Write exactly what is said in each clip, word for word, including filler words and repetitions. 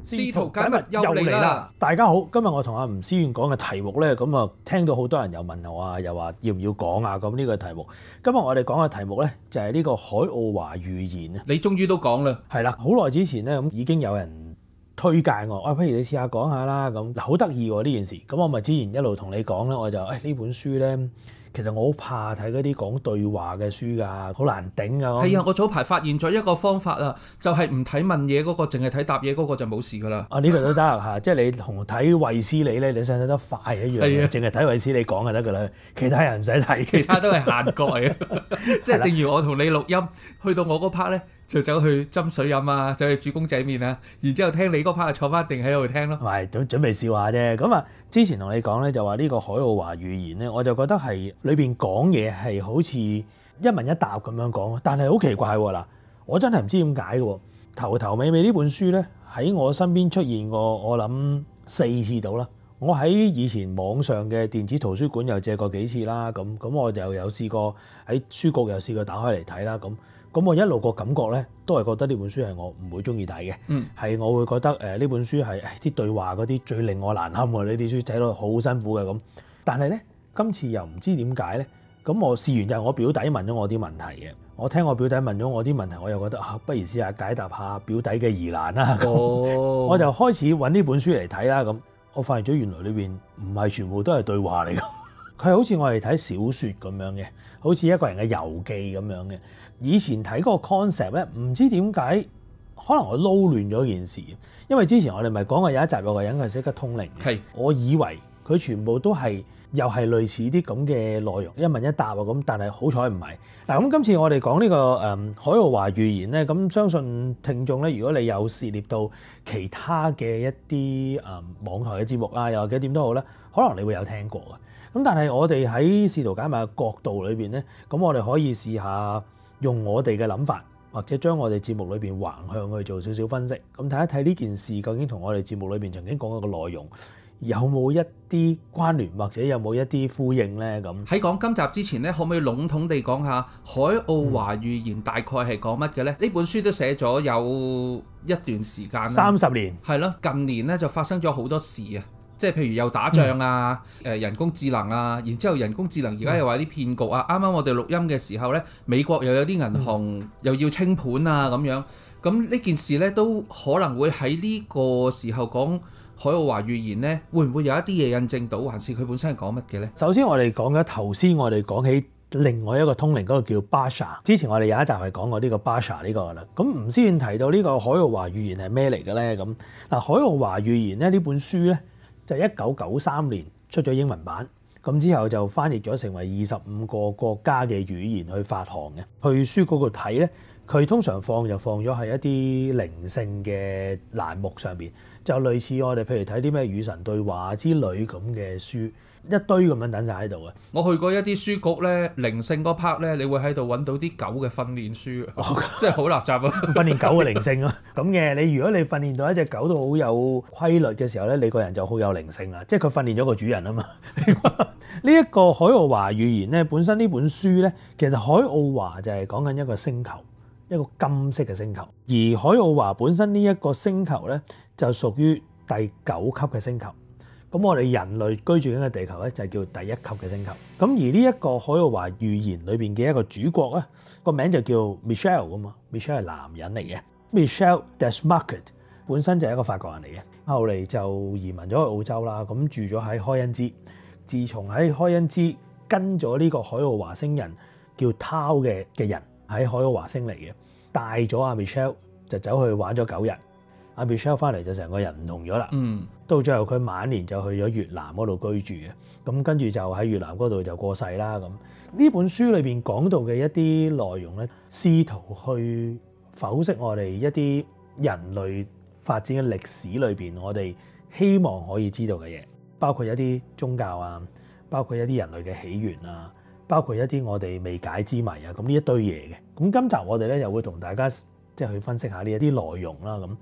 試圖解密又嚟啦！ 大家好，今日我同阿吳思遠講嘅題目咧，咁啊聽到好多人又問我啊，又話要唔要講啊？咁呢個題目，今日我哋講嘅題目咧就係呢個海奧華預言啊！ 你終於都講啦， 係啦，好耐之前咧咁已經有人推介我，啊不如你試下講下啦咁，嗱好得意喎呢件事，咁我咪之前一路同你講咧，我就誒呢本書咧。其實我好怕睇嗰啲講對話嘅書㗎，好難頂啊！ 係啊，我早排發現咗一個方法啊，就係唔睇問嘢嗰個，淨係睇答嘢嗰個就冇事㗎啦。 啊呢個都得嚇，即係你同睇衛斯理咧，你使睇得快一樣嘅，淨係睇衛斯理講就得㗎啦，其他人唔使睇， 其他都係閒角嚟嘅。即係正如我同你錄音，去到我嗰 part 咧，就走去斟水飲啊，走去煮公仔麵啊，然之後聽你嗰 part 就坐翻定喺度聽咯。 唔係準準備笑下啫。咁啊，之前同你講咧就話呢個海奧華預言咧，我就覺得係裏邊講嘢係好似一問一答咁樣講，但係好奇怪喎嗱，我真係唔知點解嘅。頭頭尾尾呢本書咧喺我身邊出現過，我諗四次到啦。我喺以前網上嘅電子圖書館又借過幾次啦，咁咁我就有試過喺書局又試過打開嚟睇啦，咁咁我一路個感覺咧都係覺得呢本書係我唔會中意睇嘅，係、嗯、我會覺得誒呢本書係啲對話嗰啲最令我難堪喎，呢啲書睇到好辛苦嘅咁。但係咧今次又唔知點解咧，咁我試完就係我表弟問咗我啲問題嘅，我聽我表弟問咗我啲問題，我又覺得啊，不如試下解答下表弟嘅疑難啦，哦、我就開始揾呢本書嚟睇啦咁。我發現咗原來裏邊唔係全部都係對話嚟嘅，佢係好似我哋睇小説咁樣嘅，好似一個人嘅遊記咁樣嘅。以前睇嗰個 concept 咧，唔知點解，可能我撈亂咗件事。因為之前我哋咪講過有一集有個人佢係識得通靈嘅， 係我以為佢全部都係又係類似啲咁嘅內容，一問一答啊咁，但係好彩唔係。嗱咁今次我哋講呢個誒海奧華預言咧，咁相信聽眾咧，如果你有涉獵到其他嘅一啲誒網台嘅節目啊，又或者點都好啦，可能你會有聽過嘅。咁但係我哋喺試圖解密嘅角度裏邊咧，咁我哋可以試下用我哋嘅諗法，或者將我哋節目裏邊橫向去做少少分析，咁睇一睇呢件事究竟同我哋節目裏邊曾經講過嘅內容有冇一啲關聯，或者有冇一啲呼應呢？咁喺講今集之前呢，可唔可以籠統地講下海奧華預言大概係講乜嘅呢？呢、嗯、本書都寫咗有一段時間啦， 三十年係咯。近年咧就發生咗好多事啊，即係譬如又打仗啊，誒、嗯、人工智能啊，然之後人工智能而家又話啲騙局啊。啱啱、嗯、我哋錄音嘅時候呢，美國又有啲銀行又要清盤啊咁樣。咁呢件事呢，都可能會喺呢個時候講。海奧華預言咧，會唔會有一啲嘢印證到，還是佢本身係講乜嘅咧？ 首先我哋講咗頭先，我哋講起另外一個通靈嗰個叫巴沙。之前我哋有一集係講過呢個巴沙呢個啦。咁吳思遠提到呢個海奧華預言係咩嚟嘅咧？咁嗱，海奧華預言咧呢本書咧就係一九九三年出咗英文版，咁之後就翻譯咗成為二十五個國家嘅語言去發行嘅。去書嗰度睇咧，佢通常放就放咗喺一啲靈性嘅欄目上邊。就類似我哋譬如睇啲咩與神對話之類咁嘅書，一堆咁樣等晒喺度嘅。 我去過一啲書局咧，靈性嗰 part 咧，你會喺度揾到啲狗嘅訓練書，真係好垃圾啊！ 訓練狗嘅靈性啊，咁嘅你如果你訓練到一隻狗都好有規律嘅時候咧，你個人就好有靈性啦，即係佢訓練咗個主人啊嘛。呢一個海奧華預言咧，本身呢本書咧，其實海奧華就係講緊一個星球。一個金色嘅星球，而海奧華本身呢一個星球咧，就屬於第九級嘅星球。咁我哋人類居住緊嘅地球咧，就係叫第一級嘅星球。咁而呢一個海奧華預言裏邊嘅一個主角咧，個名就叫 Michel 啊嘛 ，Michel 係男人嚟嘅 ，Michel Desmarquet 本身就係一個法國人嚟嘅，後嚟就移民咗去澳洲啦，咁住咗喺開恩茲。自從喺開恩茲跟咗呢個海奧華星人叫 Tao 嘅嘅人。喺海奧華星嚟嘅，帶咗阿 Michelle 就走去玩咗九日，阿 Michelle 翻嚟就成個人唔同咗啦。嗯，到最後佢晚年就去咗越南嗰度居住嘅，咁跟住就喺越南嗰度就過世啦。咁呢本書裏邊講到嘅一啲內容咧，試圖去剖析我哋一啲人類發展嘅歷史裏邊，我哋希望可以知道嘅嘢，包括一啲宗教啊，包括一啲人類嘅起源啊。包括一啲我哋未解之謎啊，咁呢一堆嘢嘅。咁今集我哋咧又會同大家即係去分析下呢一啲內容啦。咁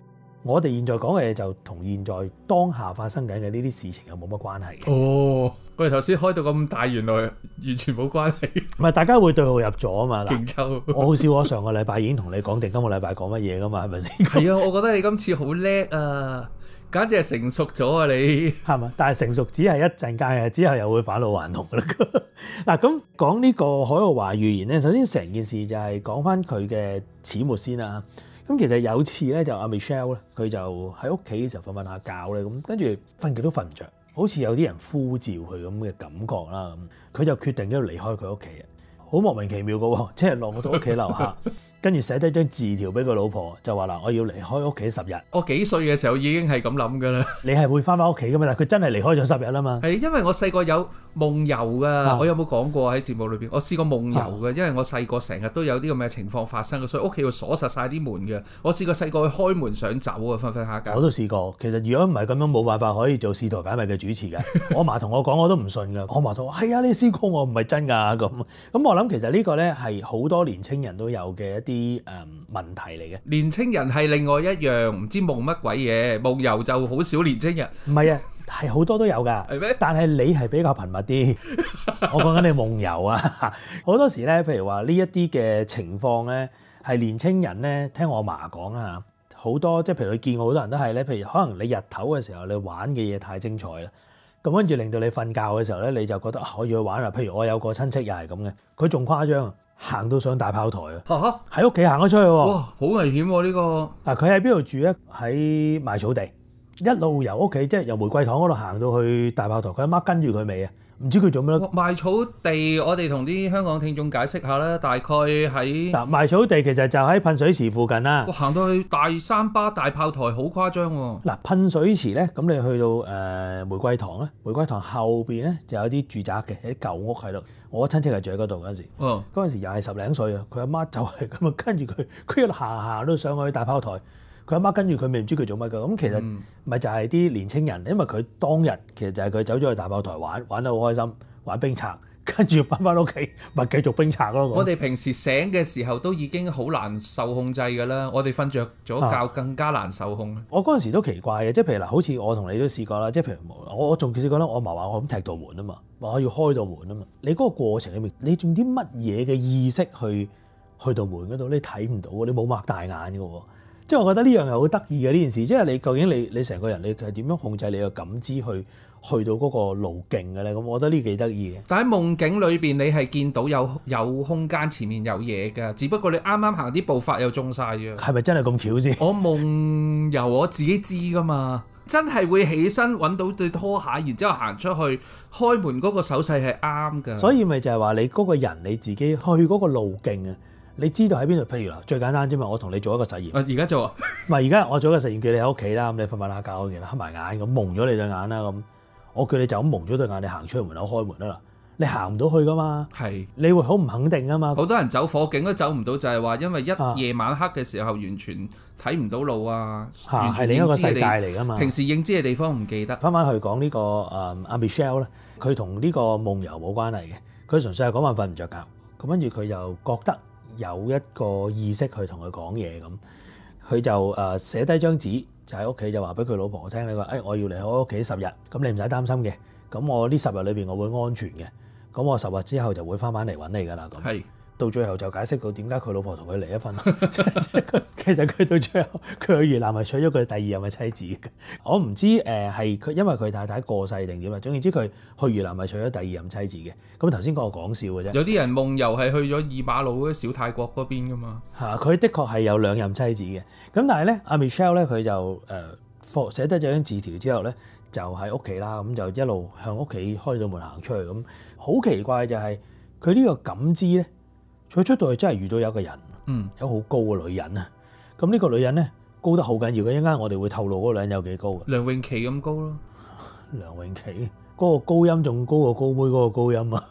我哋現在講嘅嘢就同現在當下發生緊嘅呢啲事情又冇乜關係嘅。 哦，我哋頭先開到咁大，原來完全冇關係。 唔係大家會對號入座啊嘛。 勁抽！ 我好少我上個禮拜已經同你講定今個禮拜講乜嘢噶嘛，係咪先？ 係啊，我覺得你今次好叻啊，簡直係成熟咗啊你。 係嘛？但係成熟只係一陣間嘅，之後又會返老還童噶啦。嗱，咁講呢個海奧華預言咧，首先成件事就係講翻佢嘅始末先啦。咁其實有次咧，就阿 Michelle 咧，佢就喺屋企嘅時候瞓瞓下覺咧，咁跟住瞓極都瞓唔着，好似有啲人呼召佢咁嘅感覺啦。咁佢就決定咗離開佢屋企，好莫名其妙嘅喎，即係落到屋企樓下，跟住寫低張字條俾佢老婆，就話嗱，我要離開屋企十日。 我幾歲嘅時候已經係咁諗㗎啦。 你係會翻返屋企㗎嘛？但係佢真係離開咗十日啦嘛。 係因為我細個有夢遊㗎，啊、我有冇講過喺節目裏邊？我試過夢遊㗎，啊、因為我細個成日都有啲咁嘅情況發生嘅，所以屋企要鎖實晒啲門嘅。我試過細個去開門想走啊，瞓瞓下覺。我都試過。其實如果唔係咁樣，冇辦法可以做試圖解密嘅主持嘅。我阿嫲同我講，我都唔信㗎。我阿嫲同我係啊，你試過我唔係真㗎咁。咁我諗其實呢個咧係好多年青人都有嘅一啲誒問題嚟嘅。年青人係另外一樣，唔知夢乜鬼嘢，夢遊就好少年青人。唔係啊。係好多都有㗎，係咩？但係你係比較頻密啲。我講緊你夢遊啊，好多時咧，譬如話呢一啲嘅情況咧，係年青人咧，聽我阿嫲講啦嚇，好多即係譬如佢見過好多人都係咧，譬如可能你日頭嘅時候你玩嘅嘢太精彩啦，咁跟住令到你瞓覺嘅時候咧，你就覺得可以去玩啦。譬如我有個親戚又係咁嘅，佢仲誇張，行到上大炮台啊，喺屋企行咗出去喎，哇，好危險喎呢個。嗱，佢喺邊度住咧？喺賣草地。一路由屋企即係由玫瑰堂嗰度行到去大炮台，佢阿媽跟住佢未啊？唔知佢做咩咧？賣草地，我哋同啲香港聽眾解釋下啦。大概喺嗱賣草地其實就喺噴水池附近啦。行到去大三巴大炮台好誇張喎。嗱噴水池咧，咁你去到誒、呃、玫瑰堂咧，玫瑰堂後邊咧就有啲住宅嘅，有啲舊屋喺度。我親戚係住喺嗰度嗰陣時，嗰陣、嗯、時又係十零歲啊。佢阿媽就係咁啊，跟住佢，佢一路行行都上去大炮台。佢阿媽跟住佢，未唔知佢做乜㗎。咁其實咪就係啲年青人，因為佢當日其實就係佢走咗去大炮台玩，玩得好開心，玩冰賊，跟住翻返屋企咪繼續冰賊咯。我哋平時醒嘅時候都已經好難受控制㗎啦，我哋瞓着咗覺更加難受控。啊、我嗰陣時都奇怪嘅，即係譬如嗱，好似我同你都試過啦，即係譬如我我仲試過咧，我嫲話我咁踢道門啊嘛，話我要開道門啊嘛。你嗰個過程裡面，你用啲乜嘢嘅意識去去道門嗰度？你睇唔到，你冇擘大眼㗎喎。即係我覺得呢樣係好得意嘅呢件事，即係你究竟你你成個人你係點樣控制你嘅感知去去到嗰個路徑嘅咧？咁我覺得呢幾得意嘅。但喺夢境裏邊，你係見到有有空間前面有嘢㗎，只不過你啱啱行啲步伐又中晒嘅。係咪真係咁巧先？我夢由我自己知㗎嘛，真係會起身揾到對拖鞋，然之後行出去開門嗰個手勢係啱㗎。所以咪就係話你嗰個人你自己去嗰個路徑啊！你知道喺邊度？譬如嗱，最簡單啫嘛，我同你做一個實驗。而家做啊？唔係而家我做一個實驗，叫你喺屋企啦，咁你瞓瞓下覺嗰件啦，黑埋眼咁蒙咗你對眼啦，咁我叫你就咁蒙咗對眼，你行出去門口開門啦，你行唔到去噶嘛？係是，你會好唔肯定啊嘛。好多人走火警都走唔到，就係話因為一夜晚黑嘅時候完全睇唔到路啊，啊完全係另一個世界嚟噶嘛。平時認知嘅地方唔記得。翻返去講呢個誒阿 Michelle 咧，佢同呢個夢遊冇關係嘅，佢純粹係嗰晚瞓唔着覺，咁跟住佢又覺得有一個意識去同佢講嘢咁，佢就誒寫低張紙，就喺屋企就話俾佢老婆聽，你話誒我要離開屋企十日，咁你唔使擔心嘅，咁我呢十日裏邊我會安全嘅，咁我十日之後就會翻返嚟揾你㗎啦。咁係到最後就解釋到點解佢老婆同佢離咗婚。其實佢到最後佢去越南係娶咗佢第二任嘅妻子。我唔知誒係佢因為佢太太過世定點啊。總言之佢去越南係娶咗第二任妻子嘅。咁頭先講個講笑嘅啫。有啲人夢遊係去咗二馬路嗰小泰國嗰邊㗎嘛。嚇，佢的確係有兩任妻子嘅。咁但係咧，阿 Michelle 咧佢就誒寫得咗張字條之後咧，就喺屋企啦，咁就一路向屋企開到門行出去咁。好奇怪就係佢呢個感知咧。佢出到去真係遇到有一個人，嗯，有好高嘅女人啊！咁呢個女人咧高得好緊要嘅，一陣間我哋會透露嗰個女人有幾高嘅。梁詠琪咁高咯，梁詠琪嗰個高音仲高過高妹嗰個高音啊！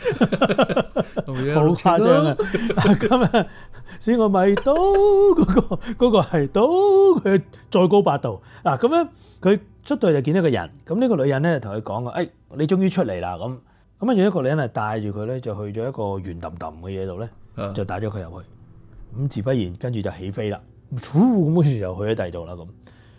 好誇張啊！咁啊，使我咪到嗰個嗰個係到佢再高八度嗱，咁樣佢出到去就見到一個人，咁呢個女人咧同佢講啊，誒你終於出嚟啦咁。咁跟住一個女人係帶住佢咧，就去咗一個圓揼揼嘅嘢度咧，就帶咗佢入去。咁自不然跟住就起飛啦，咁跟住就去咗第二度啦咁。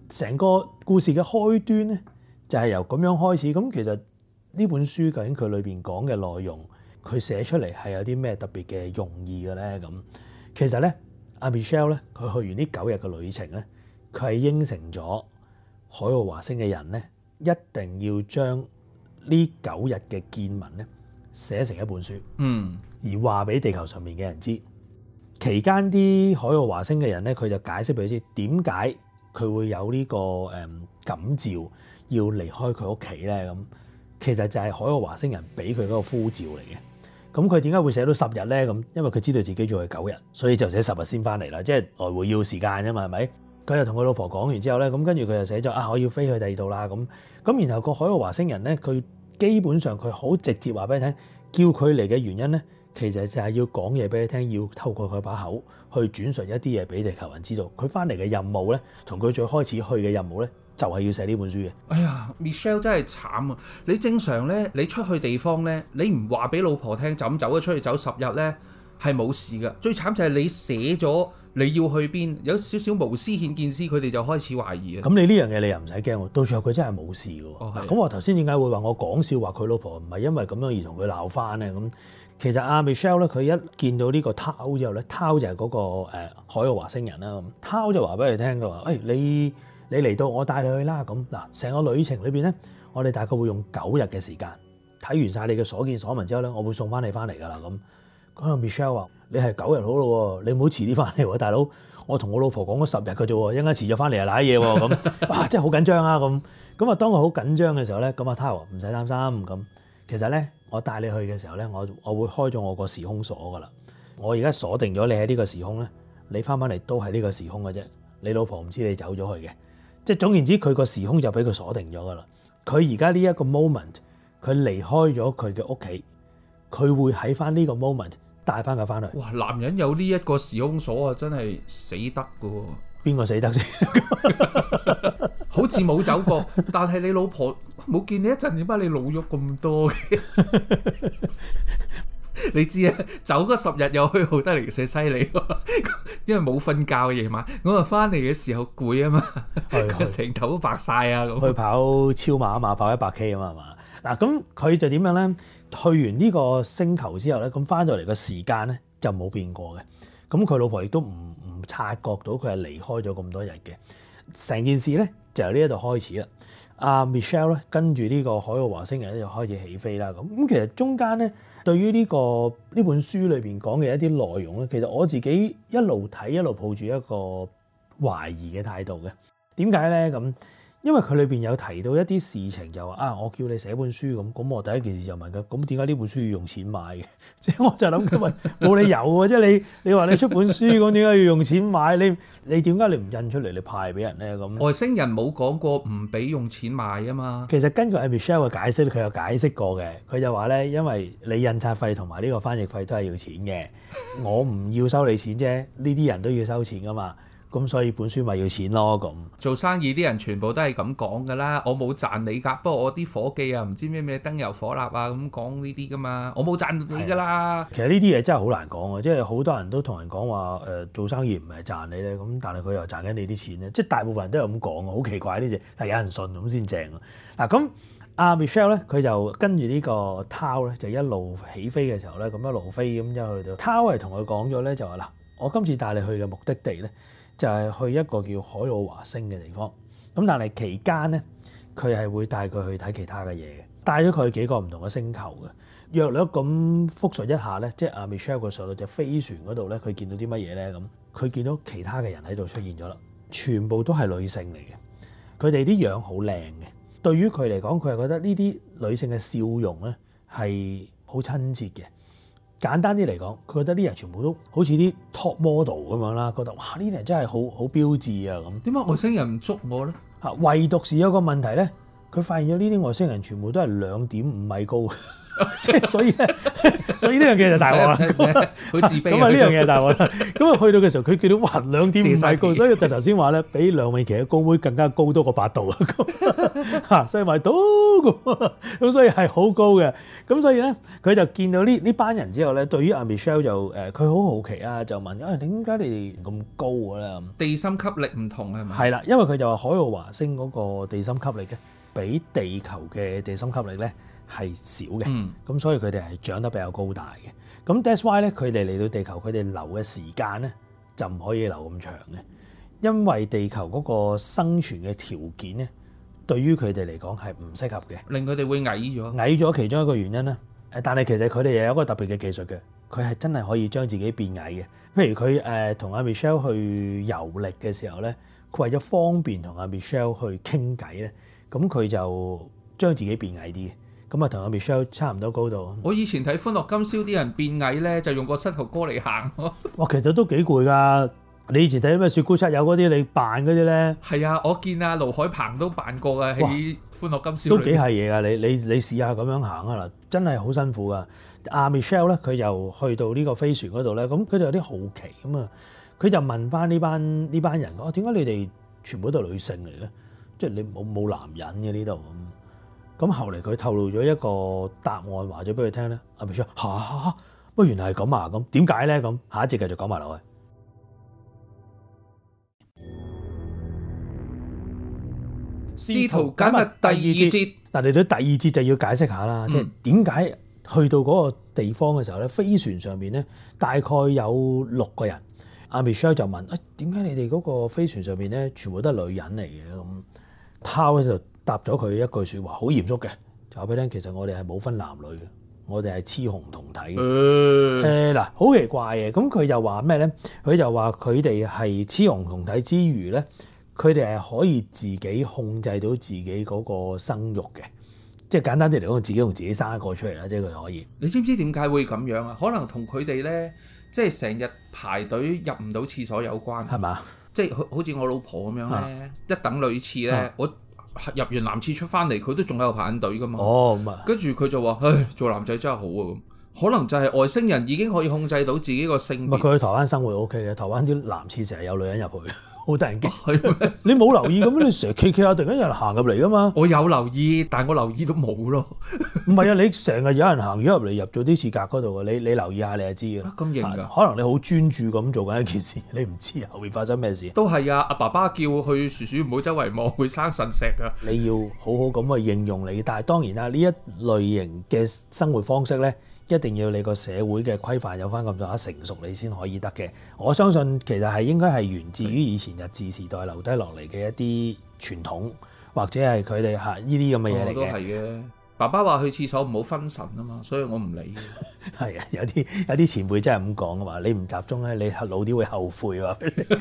成個故事嘅開端咧，就係由咁樣開始。咁其實呢本書究竟佢裏邊講嘅內容，佢寫出嚟係有啲咩特別嘅用意嘅咧？咁其實咧，阿 Michelle 咧，佢去完呢九日嘅旅程咧，佢係應承咗海奧華星嘅人咧，一定要將呢九日嘅見聞咧寫成一本書， 嗯， 而話俾地球上面嘅人知。期間啲海奧華星嘅人咧，佢就解釋俾佢知點解佢會有呢個誒感召要離開佢屋企咧。咁其實就係海奧華星人俾佢嗰個呼召嚟嘅。咁佢點解會寫到十日咧？咁因為佢知道自己仲係九日，所以就寫十日先翻嚟啦。即係來回要時間啫嘛，係咪？佢又同佢老婆講完之後咧，咁跟住佢就寫咗啊，我要飛去第二度啦。咁咁然後個海奧華星人咧，佢基本上佢好直接話俾你聽，叫佢嚟嘅原因咧，其實就係要講嘢俾你聽，要透過佢把口去轉述一啲嘢俾地球人知道。佢翻嚟嘅任務咧，同佢最開始去嘅任務咧，就係要寫呢本書嘅。 哎呀 ，Michelle 真係慘啊！你正常咧，你出去地方咧，你唔話俾老婆聽，就咁走咗出去走十日咧，係冇事噶。最慘就係你寫咗你要去邊，有少少無私獻見私，佢哋就開始懷疑啊。 咁你呢樣嘢你又唔使驚喎，到最後佢真係冇事嘅喎。咁、哦、我頭先點解會話我講笑話佢老婆唔係因為咁樣而同佢鬧翻咧？咁其實阿 Michelle 咧，佢一見到呢個濤之後咧，濤就係嗰個誒海奧華星人啦。咁濤就話俾佢聽嘅話，誒、哎、你你嚟到我帶你去啦。咁嗱，成個旅程裏邊咧，我哋大概會用九日嘅時間睇完晒你嘅所見所聞之後咧，我會送翻你翻嚟㗎啦。咁咁阿 Michelle 話：你係九日好咯，你唔好遲啲翻嚟喎，大佬。我同我老婆講咗十日嘅啫喎，一陣間遲咗翻嚟啊，賴嘢喎咁，哇！真係好緊張啊咁。咁啊，當佢好緊張嘅時候咧，咁阿濤話唔使擔心咁。其實咧，我帶你去嘅時候咧，我我會開咗我個時空鎖㗎啦。我而家鎖定咗你喺呢個時空咧，你翻返嚟都係呢個時空嘅啫。你老婆唔知你走咗去嘅，即係總言之，佢個時空就俾佢鎖定咗㗎啦。佢而家呢一個 moment，佢離開咗佢嘅屋企，佢會喺翻呢個 moment。帶翻佢翻去。哇！ 男人有呢一個時空鎖啊，真係死得噶喎！ 邊個死得先？ 好似冇走過，但係你老婆冇見你一陣，點解你老咗咁多嘅？你知啊，走嗰十日又虛耗得零舍犀利，因為冇瞓覺夜晚，我話翻嚟嘅時候攰啊嘛，成頭都白晒啊咁。 去跑超馬啊嘛，跑一百 K 啊嘛，係嘛？嗱，咁佢就點樣咧？去完呢個星球之後咧，咁翻到嚟個時間咧就冇變過嘅。咁佢老婆亦都唔唔察覺到佢係離開咗咁多日嘅。成件事咧就由呢一度開始啦。阿 Michelle 咧跟住呢個海奧華星人咧就開始起飛啦。咁咁其實中間咧對於呢個呢本書裏邊講嘅一啲內容咧，其實我自己一路睇一路抱住一個懷疑嘅態度嘅。點解咧咁？因為佢裏邊有提到一啲事情，就話啊，我叫你寫本書咁，咁我第一件事就問佢，咁點解呢本書要用錢買嘅？即係我就諗佢話冇理由喎，即係你你話你出本書咁，點解要用錢買？你你點解你唔印出嚟你派俾人咧？咁外星人冇講過唔俾用錢買啊嘛。 其實根據阿 Michelle 嘅解釋，佢有解釋過嘅，佢就話咧，因為你印刷費同埋呢個翻譯費都係要錢嘅，我唔要收你錢啫，呢啲人都要收錢噶嘛。咁所以本書咪要錢咯。咁做生意啲人全部都係咁講㗎啦，我冇賺你㗎，不過我啲伙計啊唔知咩咩燈油火蠟啊咁講呢啲㗎嘛，我冇賺你㗎啦。 其實呢啲嘢真係好難講啊，即係好多人都同人講話誒做生意唔係賺你咧，咁但係佢又賺緊你啲錢咧，即係大部分人都係咁講啊，好奇怪呢隻，但係有人信咁先正啊。嗱咁阿 Michelle 咧，佢就跟住呢個濤咧，就一路起飛嘅時候咧，咁一路飛咁一路去到濤係同佢講咗咧，就話嗱，我今次帶你去嘅目的地咧，就係去一個叫海奧華星嘅地方，咁但係期間咧，佢係會帶佢去睇其他嘅嘢嘅，帶咗佢去幾個唔同嘅星球嘅。約略咁複述一下咧，即係阿 Michelle 佢上到隻飛船嗰度咧，佢見到啲乜嘢咧？咁佢見到其他嘅人喺度出現咗啦，全部都係女性嚟嘅，佢哋啲樣好靚嘅。對於佢嚟講，佢係覺得呢啲女性嘅笑容咧係好親切嘅。簡單啲嚟講，佢覺得啲人全部都好似啲 top model 咁樣啦，覺得哇呢啲人真係好好標緻啊咁。 點解外星人唔捉我咧？ 嚇，唯獨是有個問題咧，佢發現咗呢啲外星人全部都係兩點五米高，即係所以咧， 所以呢樣嘢就大鑊啦。 好自卑。 咁啊呢樣嘢大鑊啦。咁啊去到嘅時候，佢見到哇兩點五米高，所以就頭先話咧，比梁詠琪嘅高妹更加高多過八度啊！嚇，所以話到咁，咁所以係好高嘅。咁所以咧，佢就見到呢呢班人之後咧，對於阿 Michelle 就誒，佢好好奇啊，就問啊點解你哋咁高嘅咧？ 地心吸力唔同係咪？ 係啦，因為佢就話海奧華星嗰個地心吸力嘅，比地球嘅地心吸力咧係少嘅，咁、嗯、所以佢哋係長得比較高大嘅。咁 that's why 咧，佢哋嚟到地球，佢哋留嘅時間咧就唔可以留咁長嘅，因為地球嗰個生存嘅條件咧，對於佢哋嚟講係唔適合嘅，令佢哋會矮咗。 矮咗其中一個原因咧，誒，但係其實佢哋又有一個特別嘅技術嘅，佢係真係可以將自己變矮嘅。譬如佢誒同阿 Michelle 去遊歷嘅時候咧，佢為咗方便同阿 Michelle 去傾偈咧，咁佢就將自己變矮啲嘅。咁啊，同阿 Michelle 差唔多高度。 我以前睇《歡樂今宵》啲人變矮咧，就用個膝頭哥嚟行咯。 哇，其實都幾攰㗎。你以前睇咩雪姑七友嗰啲，你扮嗰啲咧？ 係啊，我見阿盧海鵬都扮過嘅喺《歡樂今宵》。 都幾係嘢㗎！你你你試下咁樣行啊嗱，真係好辛苦㗎。阿 Michelle 咧，佢又去到呢個飛船嗰度咧，咁佢就有啲好奇咁啊，佢就問翻呢班呢班人：哦，點解你哋全部都係女性嚟嘅？即係你冇冇男人嘅呢度咁？咁後嚟佢透露咗一個答案，話咗俾佢聽咧。阿 Michelle 嚇，乜原來係咁啊？咁點解咧？咁下一節繼續講埋落去。 試圖解密第二節， 但嚟到第二節就要解釋下啦，即係點解去到嗰個地方嘅時候咧，飛船上面咧大概有六個人。阿 Michelle 就問：誒點解你哋嗰個飛船上面咧全部都係女人嚟嘅？咁 Tao 咧就答咗佢一句説話，好嚴肅嘅，就話俾你聽，其實我哋係冇分男女嘅，我哋係雌雄同體嘅。誒嗱、呃，好奇怪嘅，咁佢就話咩咧？佢就話佢哋係雌雄同體之餘咧，佢哋係可以自己控制到自己嗰個生育嘅，即係簡單啲嚟講，自己同自己生一個出嚟啦，即係佢可以。 你知唔知點解會咁樣啊？可能同佢哋咧，即係成日排隊入唔到廁所有關，係嘛？即係好似我老婆咁樣咧，啊、一等女廁咧，啊、我入完男廁出翻嚟，佢都仲喺度排緊隊噶嘛。哦，咁啊。跟住佢就話：唉，做男仔真係好啊咁。可能就係外星人已經可以控制到自己個性別。唔係，佢去台灣生活 O K 嘅，台灣啲男廁成日有女人入去，好得人驚。係咩？你冇留意咁？你成日企企下，突然間有人行入嚟噶嘛？我有留意，但我留意都冇咯。唔係啊，你成日有人行咗入嚟，入咗啲廁格嗰度嘅，你你留意下你就知㗎啦。咁型㗎？可能你好專注咁做緊一件事，你唔知後面發生咩事。都係啊！阿爸爸叫去鼠鼠唔好周圍望，會生腎石㗎。你要好好咁去應用你，但係當然啦，呢一類型嘅生活方式咧，一定要你個社會嘅規範有翻咁上下成熟，你先可以得嘅。我相信其實係應該係源自於以前日治時代留低落嚟嘅一啲傳統，或者係佢哋嚇呢啲咁嘅嘢嚟嘅。都係嘅。爸爸話去廁所唔好分神啊嘛，所以我唔理。係啊，有啲有啲前輩真係咁講啊嘛，你唔集中咧，你老啲會後悔喎。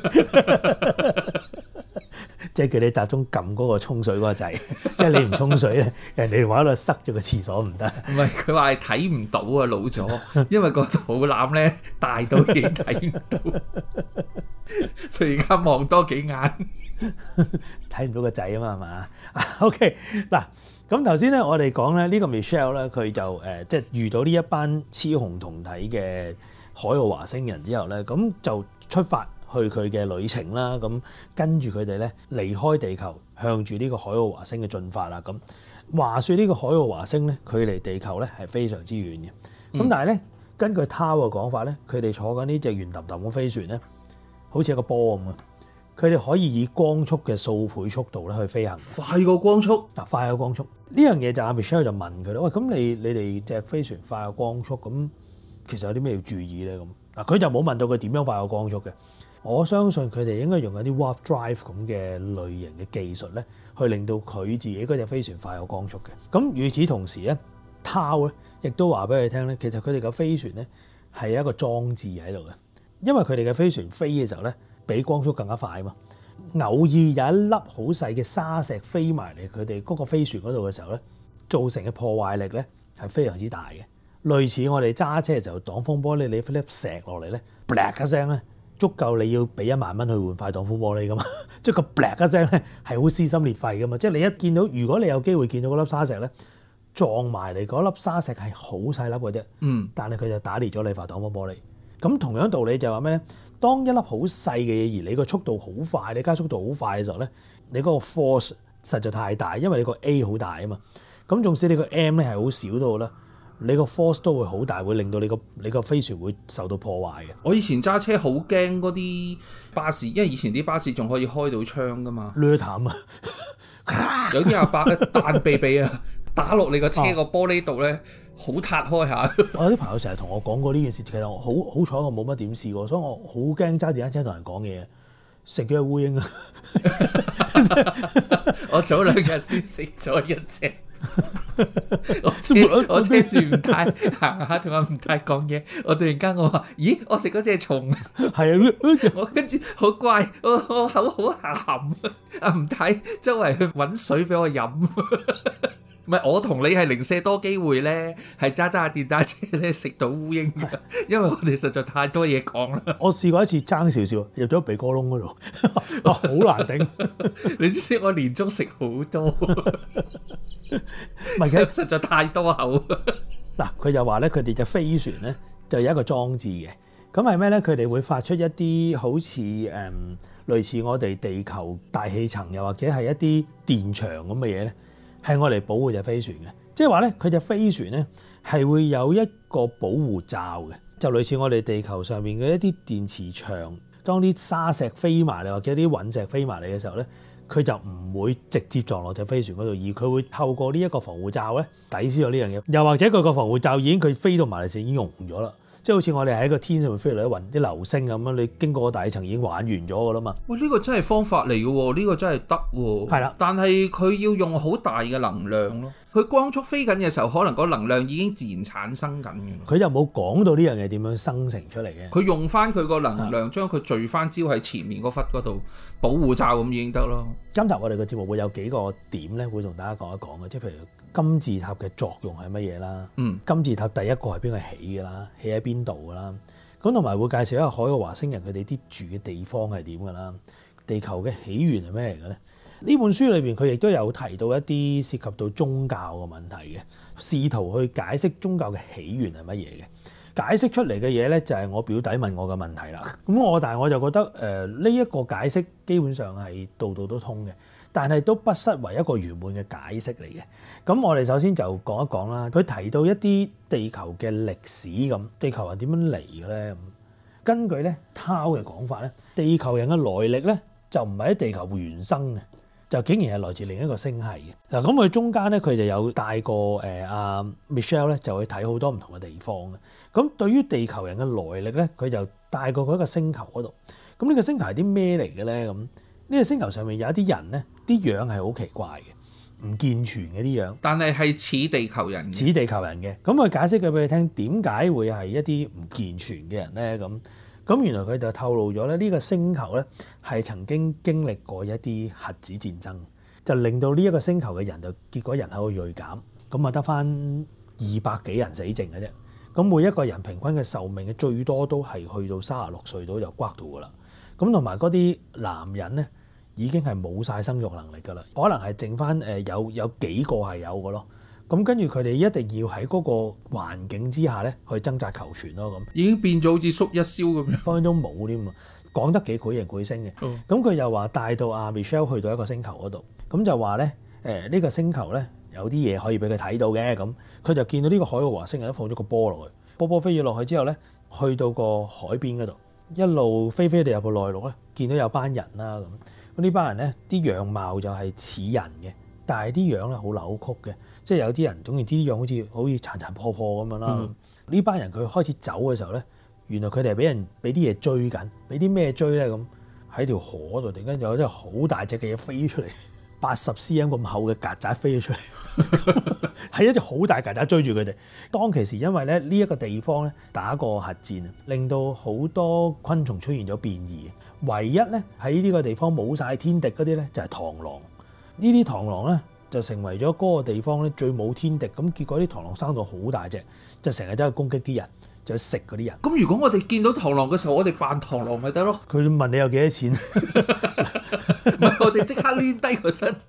即係叫你集中撳嗰個沖水嗰個掣，即係你唔沖水咧，人哋話喺度塞咗個廁所唔得。唔係，佢話係睇唔到啊，老咗，因為個肚腩咧大到已經睇唔到，所以而家望多幾眼，睇唔到個掣啊嘛，係嘛？OK 嗱，咁頭先咧我哋講咧呢個 Michelle 咧，佢就誒即係遇到呢一班雌雄同體嘅海奧華星人之後咧，咁就出發去佢嘅旅程啦，咁跟住佢哋咧離開地球，向住呢個海奧華星嘅進發啦。咁話說呢個海奧華星咧，距離地球咧係非常之遠嘅。咁、嗯、但係咧，根據濤嘅講法咧，佢哋坐緊呢隻圓揼揼嘅飛船咧，好似一個波咁啊！佢哋可以以光速嘅數倍速度咧去飛行，快過光速嗱，快過光速呢樣嘢就阿 Michelle 就問佢啦，喂，咁你你哋隻飛船快過光速，咁其實有啲咩要注意咧？咁嗱，佢就冇問到佢點樣快過光速嘅。我相信佢哋應該用一啲 warp drive 咁嘅類型嘅技術咧，去令到佢自己嗰隻飛船快過光速嘅。咁與此同時咧，Tao咧亦都話俾佢聽咧，其實佢哋嘅飛船咧係一個裝置喺度嘅，因為佢哋嘅飛船飛嘅時候咧，比光速更加快嘛。偶爾有一粒好細嘅沙石飛埋嚟佢哋嗰個飛船嗰度嘅時候咧，造成嘅破壞力咧係非常之大嘅。類似我哋揸車嘅時候擋風玻璃，你飛粒石落嚟咧，啪一聲咧，足夠你要俾一萬蚊去換塊擋風玻璃噶嘛，即係個啪一聲咧係好撕心裂肺噶嘛。即係你一見到，如果你有機會見到嗰粒沙石咧， 撞埋嚟嗰粒沙石係好細粒嘅啫， 嗯， 但係佢就打裂咗你塊擋風玻璃。咁同樣道理就係話咩咧？當一粒好細嘅嘢而你個速度好快，你加速度好快嘅時候咧，你嗰個 force 實在太大，因為你個 A 好大啊嘛。咁縱使你個 M 咧係好少都好啦，你個 force 都會好大，會令到你個你個飛船會受到破壞嘅。 我以前揸車好驚嗰啲巴士，因為以前啲巴士仲可以開到窗噶嘛， 掠淡啊！ 有啲阿伯咧彈鼻鼻啊，打落你個車個玻璃度咧，好撻開下。 我有啲朋友成日同我講過呢件事，其實我好好彩我冇乜點試過，所以我好驚揸電單車同人講嘢，食咗隻烏蠅啊！ 我早兩日先食咗一隻。我車我車住唔太行下，同阿唔太講嘢。我突然間我話：咦，我食嗰隻蟲。 係啊， 我跟住好怪，我我口好鹹。阿唔太周圍去揾水俾我飲。唔係我同你係零舍多機會咧，係揸揸下電單車咧食到烏蠅㗎，因為我哋實在太多嘢講啦。 我試過一次爭少少入咗鼻哥窿嗰度，哇，好難頂！ 你知唔知我連續食好多？ 唔係嘅， 實在太多口。 嗱，佢就話咧，佢哋隻飛船咧就有一個裝置嘅，咁係咩咧？佢哋會發出一啲好似誒、嗯、類似我哋地球大氣層，又或者係一啲電場咁嘅嘢咧，係我嚟保護隻飛船嘅。即係話咧，佢隻飛船咧係會有一個保護罩嘅，就類似我哋地球上面嘅一啲電磁場。當啲沙石飛埋嚟，或者啲隕石飛埋嚟嘅時候咧，佢就唔會直接撞落隻飛船嗰度，而佢會透過呢一個防護罩咧抵消咗呢樣嘢。又或者佢個防護罩已經佢飛到埋嚟時已經溶咗啦，即係好似我哋喺個天上面飛嚟一雲啲流星咁樣，你經過個大氣層已經玩完咗㗎啦嘛。 喂，呢個真係方法嚟嘅喎，呢個真係得喎。 係啦， 但係佢要用好大嘅能量咯。佢光速飛緊嘅時候，可能個能量已經自然產生緊嘅。 佢就冇講到呢樣嘢點樣生成出嚟嘅。 佢用翻佢個能量，將佢聚翻焦喺前面嗰忽嗰度保護罩咁已經得咯。 今集我哋嘅節目會有幾個點咧，會同大家講一講嘅，即係譬如金字塔嘅作用係乜嘢啦？ 嗯， 金字塔第一個係邊個起嘅啦？起喺邊度㗎啦？咁同埋會介紹一下海奧華星人佢哋啲住嘅地方係點㗎啦？地球嘅起源係咩嚟嘅咧？呢本書裏邊佢亦都有提到一啲涉及到宗教嘅問題嘅，試圖去解釋宗教嘅起源係乜嘢嘅。解釋出嚟嘅嘢咧就係我表弟問我嘅問題啦。咁我但係我就覺得誒呢一個解釋基本上係度度都通嘅，但係都不失為一個圓滿嘅解釋嚟嘅。咁我哋首先就講一講啦。佢提到一啲地球嘅歷史咁，地球人點樣嚟嘅咧？咁根據咧濤嘅講法咧，地球人嘅來歷咧就唔係喺地球原生嘅。就竟然係來自另一個星系嘅嗱，咁佢中間咧佢就有帶過誒阿 Michelle 咧，就去睇好多唔同嘅地方嘅。咁對於地球人嘅來歷咧，佢就帶過佢一個星球嗰度。咁呢個星球係啲咩嚟嘅咧？咁呢個星球上面有一啲人咧，啲樣係好奇怪嘅，唔健全嘅啲樣， 但係係似地球人， 似地球人嘅。咁佢解釋佢俾你聽，點解會係一啲唔健全嘅人咧？咁咁原來佢就透露咗咧，呢個星球咧係曾經經歷過一啲核子戰爭，就令到呢一個星球嘅人就結果人口鋭減，咁啊得翻二百幾人死剩嘅啫。咁每一個人平均嘅壽命嘅最多都係去到三十六歲到就瓜到噶啦。咁同埋嗰啲男人咧已經係冇晒生育能力噶啦，可能係剩翻誒有有幾個係有嘅咯。咁跟住佢哋一定要喺嗰個環境之下咧去掙扎求存咯，咁已經變咗好似縮一燒咁樣， 分分鐘冇添啊！講得幾繪形繪聲嘅。咁佢又話帶到阿 Michelle 去到一個星球嗰度，咁就話咧誒呢個星球咧有啲嘢可以俾佢睇到嘅。咁佢就見到呢個海奧華星人放咗個波落去，波波飛咗落去之後咧，去到個海邊嗰度，一路飛飛地入個內陸咧，見到有班人啦咁。咁呢班人咧啲樣貌就係似人嘅，但係啲樣咧好扭曲嘅。即係有啲人總言之啲樣好似好似殘殘破破咁樣啦。呢、嗯、班人佢開始走嘅時候咧，原來佢哋係俾人俾啲嘢追緊，俾啲咩追咧？咁喺條河度突然間有啲好大隻嘅嘢飛出嚟，八十 cm 咁厚嘅曱甴飛咗出嚟，係一隻好大曱甴追住佢哋。當其時因為咧呢一個地方咧打過核戰，令到好多昆蟲出現咗變異，唯一咧喺呢個地方冇晒天敵嗰啲咧就係螳螂。呢啲螳螂咧就成為咗嗰個地方咧最冇天敵，咁結果啲螳螂生到好大隻，就成日走去攻擊啲人，就去食嗰啲人。 咁如果我哋見到螳螂嘅時候，我哋扮螳螂咪得咯？ 佢問你有幾多錢？ 唔係我哋即刻攣低個身，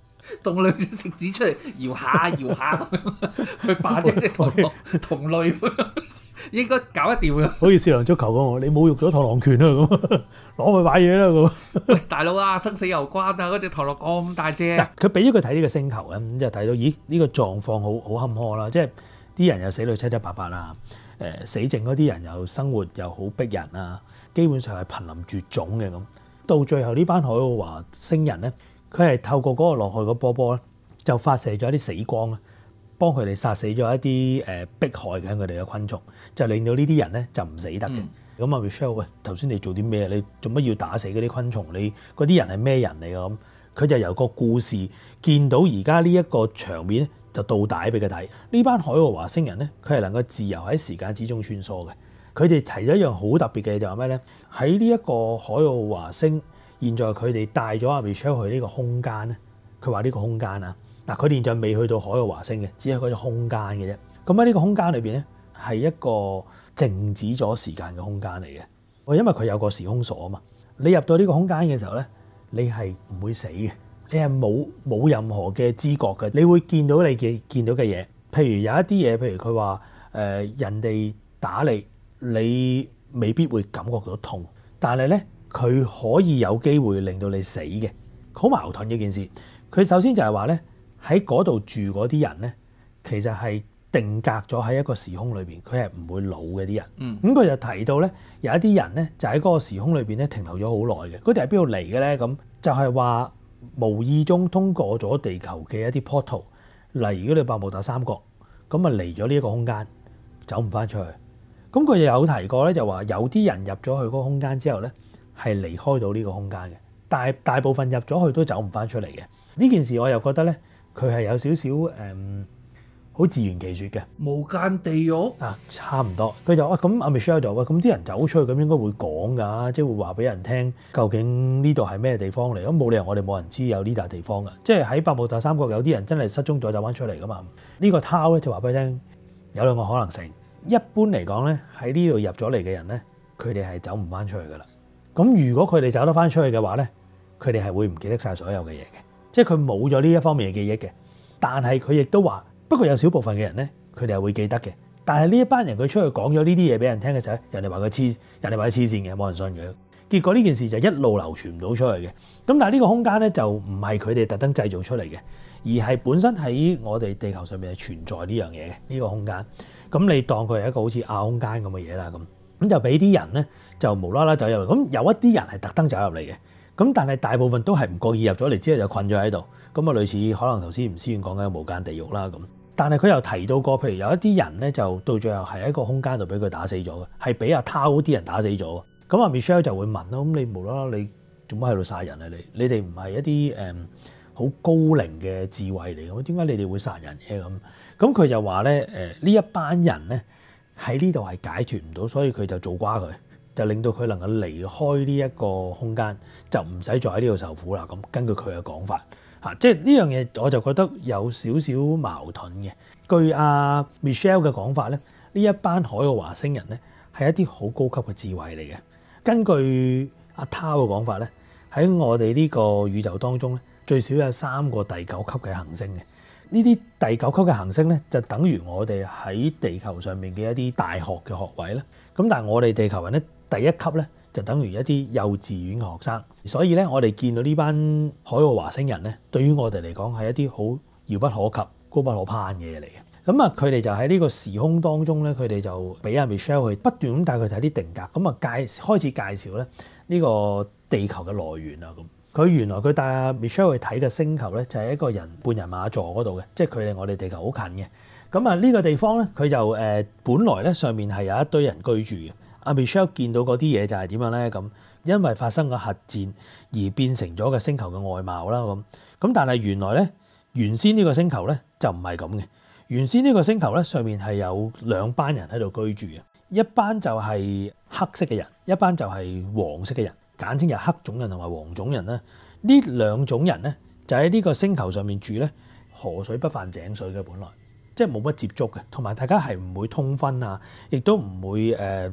動兩隻食指出嚟搖下搖下咁樣，去扮一隻螳螂同類，應該搞得掂㗎。 好似少林足球咁，你侮辱咗螳螂拳啊咁，攞去買嘢啦咁。 喂，大佬啊，生死攸關啊！嗰隻螳螂咁大隻， 佢俾咗佢睇呢個星球咧，咁就睇到咦呢個狀況好好坎坷啦，即係啲人又死到七七八八啦，誒死剩嗰啲人又生活又好逼人啊，基本上係瀕臨絕種嘅咁。到最後呢班海奧華星人咧，佢係透過嗰個落去個波波咧，就發射咗一啲死光啊，幫佢哋殺死咗一啲誒迫害緊佢哋嘅昆蟲，就令到呢啲人咧就唔死得嘅。咁啊 Michelle，喂，頭先你做啲咩？你做乜要打死嗰啲昆蟲？你嗰啲人係咩人嚟㗎？咁佢就由個故事見到而家呢一個場面咧，就倒帶俾佢睇。呢班海奧華星人咧，佢係能夠自由喺時間之中穿梭嘅。佢哋提咗一樣好特別嘅嘢就係咩咧？喺呢一個海奧華星，現在佢哋帶咗阿 Michelle 去呢個空間咧。佢話呢個空間啊，嗱佢哋現在未去到海奧華星嘅，只係嗰個空間嘅啫。咁喺呢個空間裏邊咧，係一個靜止咗時間嘅空間嚟嘅。我因為佢有個時空鎖啊嘛，你入到呢個空間嘅時候咧，你係唔會死嘅，你係冇冇任何嘅知覺嘅，你會見到你嘅見到嘅嘢。譬如有一啲嘢，譬如佢話誒人哋打你。你未必會感覺到痛，但係咧佢可以有機會令到你死嘅，好矛盾嘅件事。佢首先就係話咧喺嗰度住嗰啲人咧，其實係定格咗喺一個時空裏邊，佢係唔會老嘅啲人。嗯，咁佢就提到咧有一啲人咧就喺嗰個時空裏邊咧停留咗好耐嘅。嗰啲係邊度嚟嘅咧？咁就係話無意中通過咗地球嘅一啲 portal，例如如果你百慕達三角咁啊嚟咗呢一個空間，走唔翻出去。咁佢又有提過咧，就話有啲人入咗去嗰個空間之後咧，係離開到呢個空間嘅，但係大部分入咗去都走唔翻出嚟嘅。呢件事我又覺得咧，佢係有少少誒好自圓其説嘅。 無間地獄啊，差唔多。佢就話咁阿 Michelle 就話咁啲人走出去咁應該會講㗎，即係會話俾人聽究竟呢度係咩地方嚟？咁冇理由我哋冇人知有呢笪地方㗎。即係喺百慕達三角有啲人真係失蹤咗走翻出嚟㗎嘛。呢、呢個 Tau 咧就話俾你聽有兩個可能性。一般嚟講咧，喺呢度入咗嚟嘅人咧，佢哋係走唔翻出去噶啦。咁如果佢哋走得翻出去嘅話咧，佢哋係會唔記得晒所有嘅嘢嘅，即係佢冇咗呢一方面嘅記憶嘅。但係佢亦都話，不過有少部分嘅人咧，佢哋係會記得嘅。但係呢一班人佢出去講咗呢啲嘢俾人聽嘅時候，人哋話佢黐，人哋話佢黐線嘅，冇人信佢。結果呢件事就一路流傳唔到出去嘅。咁但係呢個空間咧就唔係佢哋特登製造出嚟嘅，而係本身喺我哋地球上面係存在呢樣嘢嘅呢個空間。咁你當佢係一個好似亞空間咁嘅嘢啦，咁咁就俾啲人咧就無啦啦走入嚟。咁有一啲人係特登走入嚟嘅，咁但係大部分都係唔覺意入咗嚟之後就困咗喺度。咁啊類似可能頭先吳思遠講嘅無間地獄啦咁。但係佢又提到過，譬如有一啲人咧就到最後係喺個空間度俾佢打死咗嘅，係俾阿 Tau 啲人打死咗。咁阿 Michelle 就會問咯，咁你無啦啦你做乜喺度殺人啊？你你哋唔係一啲誒好高齡嘅智慧嚟嘅，點解你哋會殺人嘅咁？咁佢就話咧誒呢一班人咧喺呢度係解決唔到，所以佢就做瓜佢，就令到佢能夠離開呢一個空間，就唔使再喺呢度受苦啦。咁根據佢嘅講法嚇，即係呢樣嘢我就覺得有少少矛盾嘅。據阿 Michelle 嘅講法咧，呢一班海奧華星人咧係一啲好高級嘅智慧嚟嘅。根據阿 Tau 嘅講法咧，喺我哋呢個宇宙當中咧，最少有三個第九級嘅行星嘅。呢啲第九級嘅行星咧，就等於我哋喺地球上面嘅一啲大學嘅學位啦。咁但係我哋地球人咧，第一級咧就等於一啲幼稚園嘅學生。所以咧，我哋見到呢班海奧華星人咧，對於我哋嚟講係一啲好遙不可及、高不可攀嘅嘢嚟嘅。咁啊，佢哋就喺呢個時空當中咧，佢哋就俾阿 Michelle 去不斷咁帶佢睇啲定格，咁啊介開始介紹咧呢個地球嘅來源啊咁。佢原來佢帶阿 Michelle 去睇嘅星球咧，就係一個人半人馬座嗰度嘅，即係佢離我哋地球好近嘅。咁啊呢個地方咧，佢就誒本來咧上面係有一堆人居住嘅。阿 Michelle 見到嗰啲嘢就係點樣咧？咁因為發生咗核戰而變成咗個星球嘅外貌啦咁。咁但係原來咧原先呢個星球咧就唔係咁嘅。原先呢個星球咧，上面係有兩班人喺度居住嘅，一班就係黑色嘅人，一班就係黃色嘅人，簡稱就係黑種人同埋黃種人啦。呢兩種人咧就喺呢個星球上面住咧，河水不犯井水嘅，本來即係冇乜接觸嘅，同埋大家係唔會通婚啊，亦都唔會誒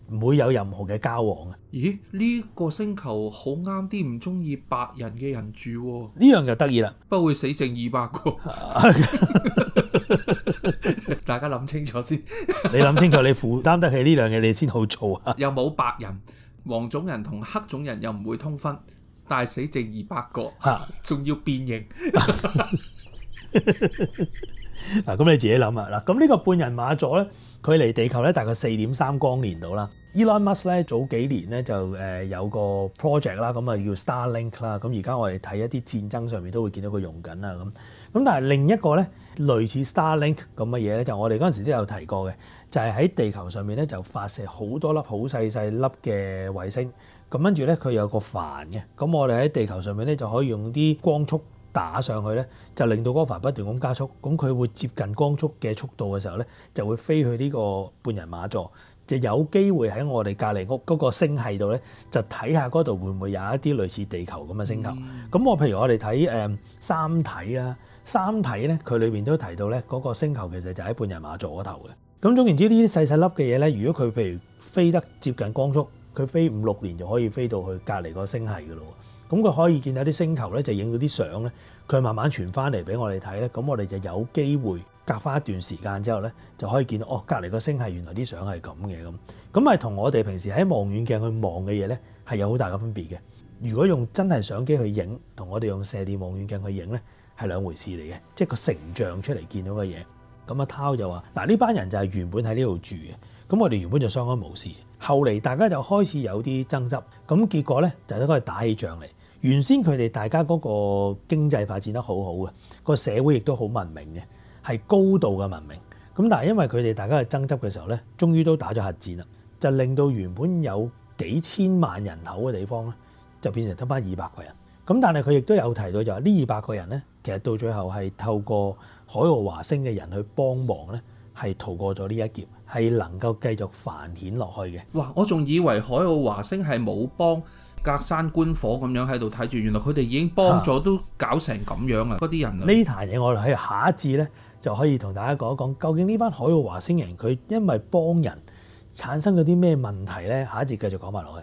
唔會有任何嘅交往嘅。 咦？呢、個星球好啱啲唔中意白人嘅人住喎、 呢樣就得意啦， 不過會死剩二百個。大家諗清楚先。 你諗清楚，你負擔得起呢樣嘢，你先好做啊。 又冇白人，黃種人同黑種人又唔會通婚，但係死剩二百個，仲要變形。 嗱，咁你自己諗啊。嗱，咁呢個半人馬座咧，佢離地球咧大概四點三光年度啦。Elon Musk 咧早幾年咧就誒有個 project 啦，咁啊叫 Starlink 啦。咁而家我哋睇一啲戰爭上面都會見到佢用緊啦。咁咁但係另一個咧類似 Starlink 咁嘅嘢咧，就我哋嗰陣時都有提過嘅，就係喺地球上面咧就發射好多粒好細細粒嘅衛星。咁跟住咧佢有個帆嘅，咁我哋喺地球上面咧就可以用啲光速打上去咧，就令到嗰個帆不斷咁加速，咁佢會接近光速嘅速度嘅時候咧，就會飛去呢個半人馬座，就有機會喺我哋隔離屋嗰個星系度咧，就睇下嗰度會唔會有一啲類似地球咁嘅星球。咁、嗯、我譬如我哋睇誒三體啦，三體咧佢裏邊都提到咧嗰個星球其實就喺半人馬座嗰頭嘅。咁總言之，呢啲細細粒嘅嘢咧，如果佢譬如飛得接近光速，佢飛五六年就可以飛到去隔離個星系㗎咯。咁佢可以見到啲星球咧，就影到啲相咧，佢慢慢傳翻嚟俾我哋睇咧，咁我哋就有機會隔翻一段時間之後咧，就可以見到哦，隔離個星系原來啲相係咁嘅咁，咁係同我哋平時喺望遠鏡去望嘅嘢咧係有好大嘅分別嘅。如果用真係相機去影，同我哋用射電望遠鏡去影咧係兩回事嚟嘅，即係個成像出嚟見到嘅嘢。咁阿濤就話：嗱，呢班人就係原本喺呢度住嘅，咁我哋原本就相安無事。後嚟大家就開始有啲爭執，咁結果咧就都係打起仗嚟。原先佢哋大家嗰個經濟發展得好好嘅，個社會亦都好文明嘅，係高度嘅文明。咁但係因為佢哋大家嘅爭執嘅時候咧，終於都打咗核戰啦，就令到原本有幾千萬人口嘅地方咧，就變成得返二百個人。咁但係佢亦都有提到就話呢二百個人咧，其實到最後係透過海奧華星嘅人去幫忙咧，係逃過咗呢一劫，係能夠繼續繁衍落去嘅。 哇！我仲以為海奧華星係冇幫隔山觀火咁樣喺度睇住，原來佢哋已經幫咗都搞成咁樣啊！嗰啲人呢壇嘢我哋喺下一節咧就可以同大家講一講，究竟呢班海奧華星人佢因為幫人產生咗啲咩問題咧？下一節繼續講埋落去。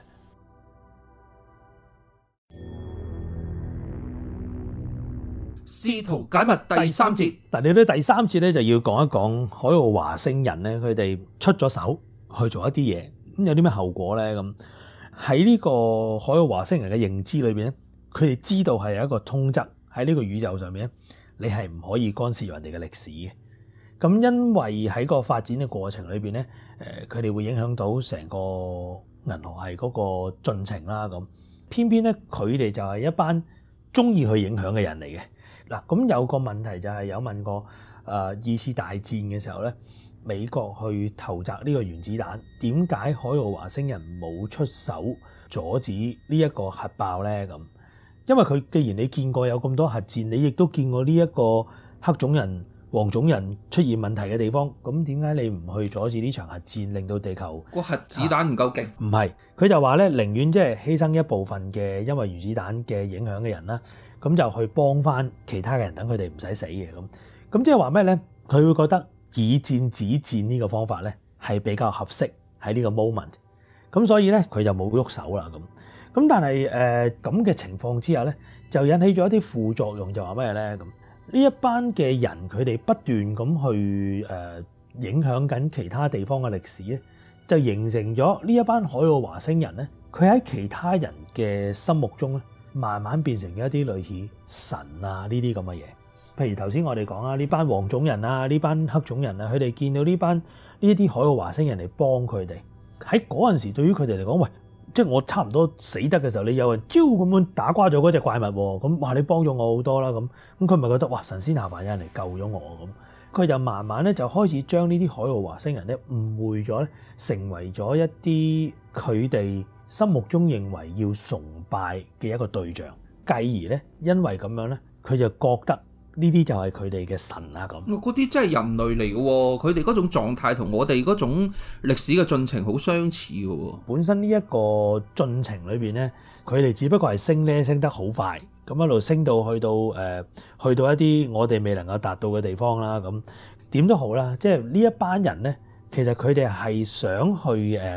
試圖解密第三節。 嗱，你到第三節咧就要講一講海奧華星人咧，佢哋出咗手去做一啲嘢，咁有啲咩後果咧？咁喺呢個海奧華星人嘅認知裏邊咧，佢哋知道係有一個通則喺呢個宇宙上面咧，你係唔可以干涉人哋嘅歷史嘅。咁因為喺個發展嘅過程裏邊咧，誒佢哋會影響到成個銀河系嗰個進程啦。咁偏偏咧佢哋就係一班中意去影響嘅人嚟嘅。嗱，咁有個問題就係有問過誒二次大戰嘅時候咧，美國去投擲呢個原子彈，點解海奧華星人冇出手阻止呢一個核爆咧？咁因為佢既然你見過有咁多核戰，你亦都見過呢一個黑種人、黃種人出現問題嘅地方，咁點解你唔去阻止呢場核戰，令到地球個核子彈唔夠勁？ 唔係，佢就話咧，寧願即係犧牲一部分嘅因為原子彈嘅影響嘅人啦，咁就去幫翻其他嘅人，等佢哋唔使死嘅咁。咁即係話咩咧？佢會覺得以戰止戰呢個方法咧係比較合適喺呢個 moment。咁所以咧佢就冇喐手啦咁。咁但係誒咁嘅情況之下咧，就引起咗一啲副作用，就話咩咧咁？呢一班嘅人佢哋不斷咁去誒影響緊其他地方嘅歷史咧，就形成咗呢一班海奧華星人咧，佢喺其他人嘅心目中咧，慢慢變成一啲類似神啊呢啲咁嘅嘢。譬如頭先我哋講啊，呢班黃種人啊，呢班黑種人啊，佢哋見到呢班呢一啲海奧華星人嚟幫佢哋，喺嗰陣時對於佢哋嚟講，喂，即係我差唔多死得嘅時候，你有人招咁樣打瓜咗嗰隻怪物喎，咁哇你幫咗我好多啦，咁咁佢咪覺得哇神仙下凡有人嚟救咗我咁，佢就慢慢咧就開始將呢啲海奧華星人咧誤會咗咧，成為咗一啲佢哋心目中認為要崇拜嘅一個對象，繼而咧因為咁樣咧，佢就覺得呢啲就係佢哋嘅神啊咁。 嗰啲真係人類嚟嘅喎，佢哋嗰種狀態同我哋嗰種歷史嘅進程好相似嘅喎。 本身呢一個進程裏邊咧，佢哋只不過係升咧升得好快，咁一路升到去到誒、呃、去到一啲我哋未能夠達到嘅地方啦。咁點都好啦，即係呢一班人咧，其實佢哋係想去誒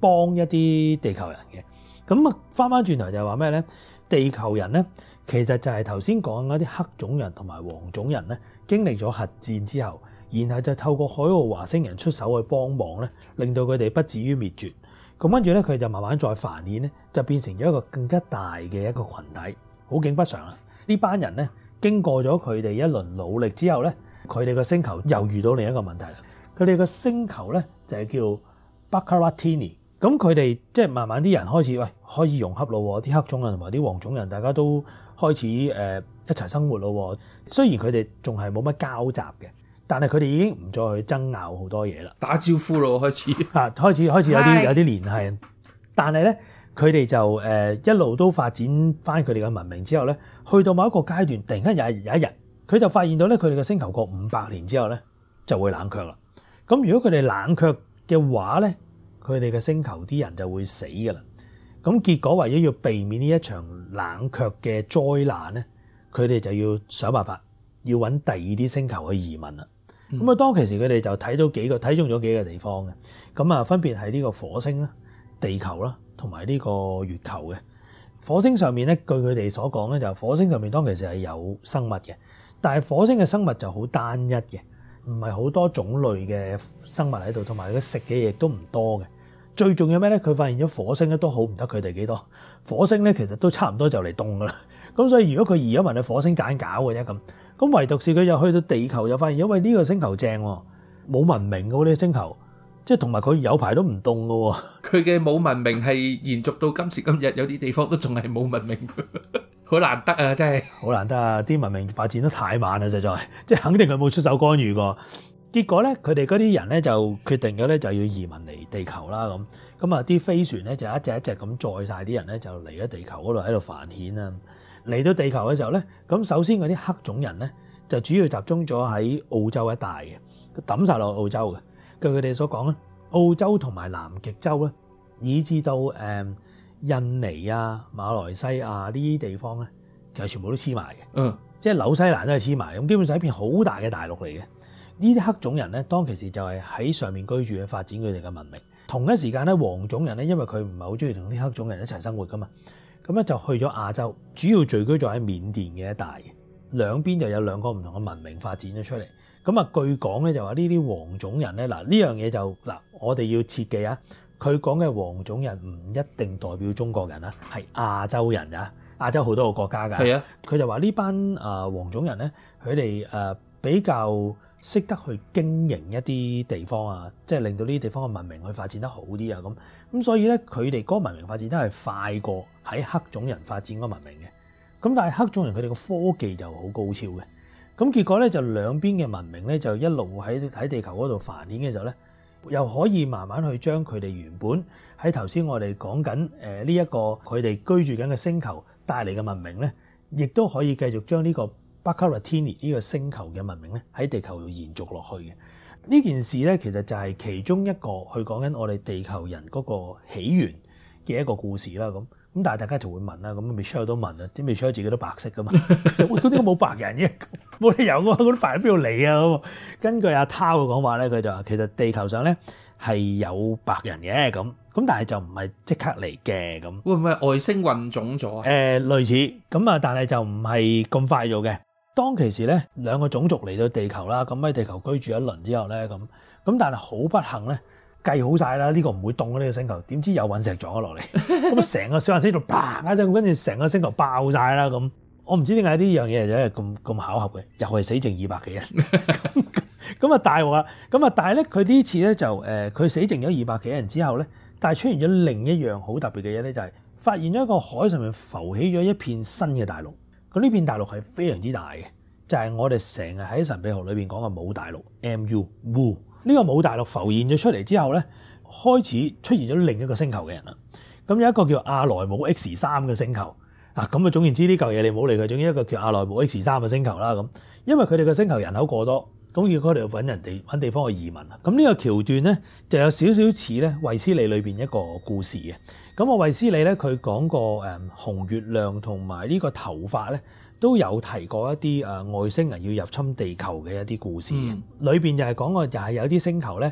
幫一啲地球人嘅。咁啊，翻翻轉頭就係話咩咧？地球人咧，其實就係頭先講嗰啲黑種人同埋黃種人咧，經歷咗核戰之後，然後就透過海奧華星人出手去幫忙咧，令到佢哋不至於滅絕。咁跟住咧，佢就慢慢再繁衍咧，就變成咗一個更加大嘅一個群體，好景不常啦。呢班人咧，經過咗佢哋一輪努力之後咧，佢哋個星球又遇到另一個問題啦。佢哋個星球咧就係叫 Baccaratini。咁佢哋即係慢慢啲人開始喂開始融合咯，啲黑種人同埋啲黃種人大家都開始誒一齊生活咯。雖然佢哋仲係冇乜交集嘅，但係佢哋已經唔再去爭拗好多嘢啦， 打招呼咯開始啊，開始開始有啲有啲聯繫。但係咧，佢哋就誒一路都發展翻佢哋嘅文明之後咧，去到某一個階段，突然間有一有一日，佢就發現到咧，佢哋嘅星球過五百年之後咧就會冷卻啦。咁如果佢哋冷卻嘅話咧，佢哋嘅星球啲人就會死㗎啦。咁結果為咗要避免呢一場冷卻嘅災難咧，佢哋就要想辦法要揾第二啲星球去移民啦。咁啊、嗯，當其時佢哋就睇到幾個睇中咗幾個地方嘅，咁啊分別係呢個火星啦、地球啦同埋呢個月球嘅。火星上面咧，據佢哋所講咧，就火星上面當其時係有生物嘅，但係火星嘅生物就好單一嘅。唔係好多種類嘅生物喺度，同埋佢食嘅嘢亦都唔多嘅。最重要咩咧？佢發現咗火星咧都好唔得佢哋幾多。火星咧其實都差唔多就嚟凍噶啦。咁所以如果佢移咗民去火星盞搞嘅啫咁，咁唯獨是佢又去到地球又發現，因為呢個星球正喎，冇文明嘅喎呢個星球，即係同埋佢有排都唔凍嘅喎。佢嘅冇文明係延續到今時今日，有啲地方都仲係冇文明。好難得啊！真係好難得啊！啲文明發展得太慢啦，實在即係肯定佢冇出手干預過。結果咧，佢哋嗰啲人咧就決定咗咧就要移民嚟地球啦。咁咁啊，啲飛船咧就一隻一隻咁載晒啲人咧就嚟咗地球嗰度喺度繁衍啊。嚟到地球嘅時候咧，咁首先嗰啲黑種人咧就主要集中咗喺澳洲一帶嘅，抌晒落澳洲嘅。據佢哋所講咧，澳洲同埋南極洲咧，以至到誒，嗯印尼啊、馬來西亞呢啲地方咧，其實全部都黐埋嘅，嗯，即係紐西蘭都係黐埋，咁基本上係一片好大嘅大陸嚟嘅。呢啲黑種人咧，當其時就係喺上面居住去發展佢哋嘅文明。同一時間咧，黃種人咧，因為佢唔係好中意同啲黑種人一齊生活噶嘛，咁咧就去咗亞洲，主要聚居咗喺緬甸嘅一帶嘅。兩邊就有兩個唔同嘅文明發展咗出嚟。咁啊，據講咧就話呢啲黃種人咧，嗱呢樣嘢就嗱，我哋要切記啊。佢講嘅黃種人唔一定代表中國人啊，係亞洲人啊，亞洲好多個國家㗎。係啊，佢就話呢班誒黃種人咧，佢哋誒比較識得去經營一啲地方啊，即係令到呢啲地方嘅文明去發展得好啲啊，咁咁所以咧，佢哋嗰個文明發展都係快過喺黑種人發展嗰個文明嘅。咁但係黑種人佢哋嘅科技就好高超嘅。咁結果咧就兩邊嘅文明咧就一路喺喺地球嗰度繁衍嘅時候咧，又可以慢慢去將佢哋原本喺頭先我哋講緊誒呢一個佢哋居住緊嘅星球帶嚟嘅文明咧，亦都可以繼續將呢個 Baccaratini 呢個星球嘅文明咧喺地球度延續落去嘅。呢件事咧其實就係其中一個去講緊我哋地球人嗰個起源嘅一個故事啦。咁咁但係大家就會問啦，咁 Michelle 都問啦，即係 Michelle 自己都白色噶嘛，嗰啲冇白人嘅，冇理由㗎，嗰啲白人邊度嚟啊？咁根據阿濤嘅講法咧，佢就話其實地球上咧係有白人嘅，咁咁但係就唔係即刻嚟嘅咁。 會唔會係外星混種咗啊？ 誒類似咁啊，但係就唔係咁快做嘅。當其時咧，兩個種族嚟到地球啦，咁喺地球居住一輪之後咧，咁咁但係好不幸咧。計好晒啦，呢個唔會凍嘅呢個星球，點知有隕石撞咗落嚟，咁啊成個小行星度砰一陣，跟住成個星球爆晒啦咁。我唔知點解呢樣嘢係咁咁巧合嘅，又係死剩二百幾人，咁啊大鑊啦。咁啊但係咧，佢呢次咧就誒，佢死剩咗二百幾人之後咧，但係出現咗另一樣好特別嘅嘢咧，就係發現咗一個海上面浮起咗一片新嘅大陸。咁呢片大陸係非常之大嘅，就係我哋成日喺神秘學裏邊講嘅母大陸 M U Wu。呢個母大陸浮現咗出嚟之後咧，開始出現咗另一個星球嘅人啦。咁有一個叫阿萊姆 X 三嘅星球啊。咁啊總言之呢嚿嘢你唔好理佢，總之一個叫阿萊姆 X 三嘅星球啦。咁因為佢哋嘅星球人口過多，咁要佢哋揾人哋揾地方去移民。咁呢個橋段咧就有少少似咧衛斯理裏邊一個故事嘅。咁啊衛斯理咧佢講過誒紅月亮同埋呢個頭髮咧，都有提過一啲誒外星人要入侵地球嘅一啲故事嘅，裏邊就係講過就係有啲星球咧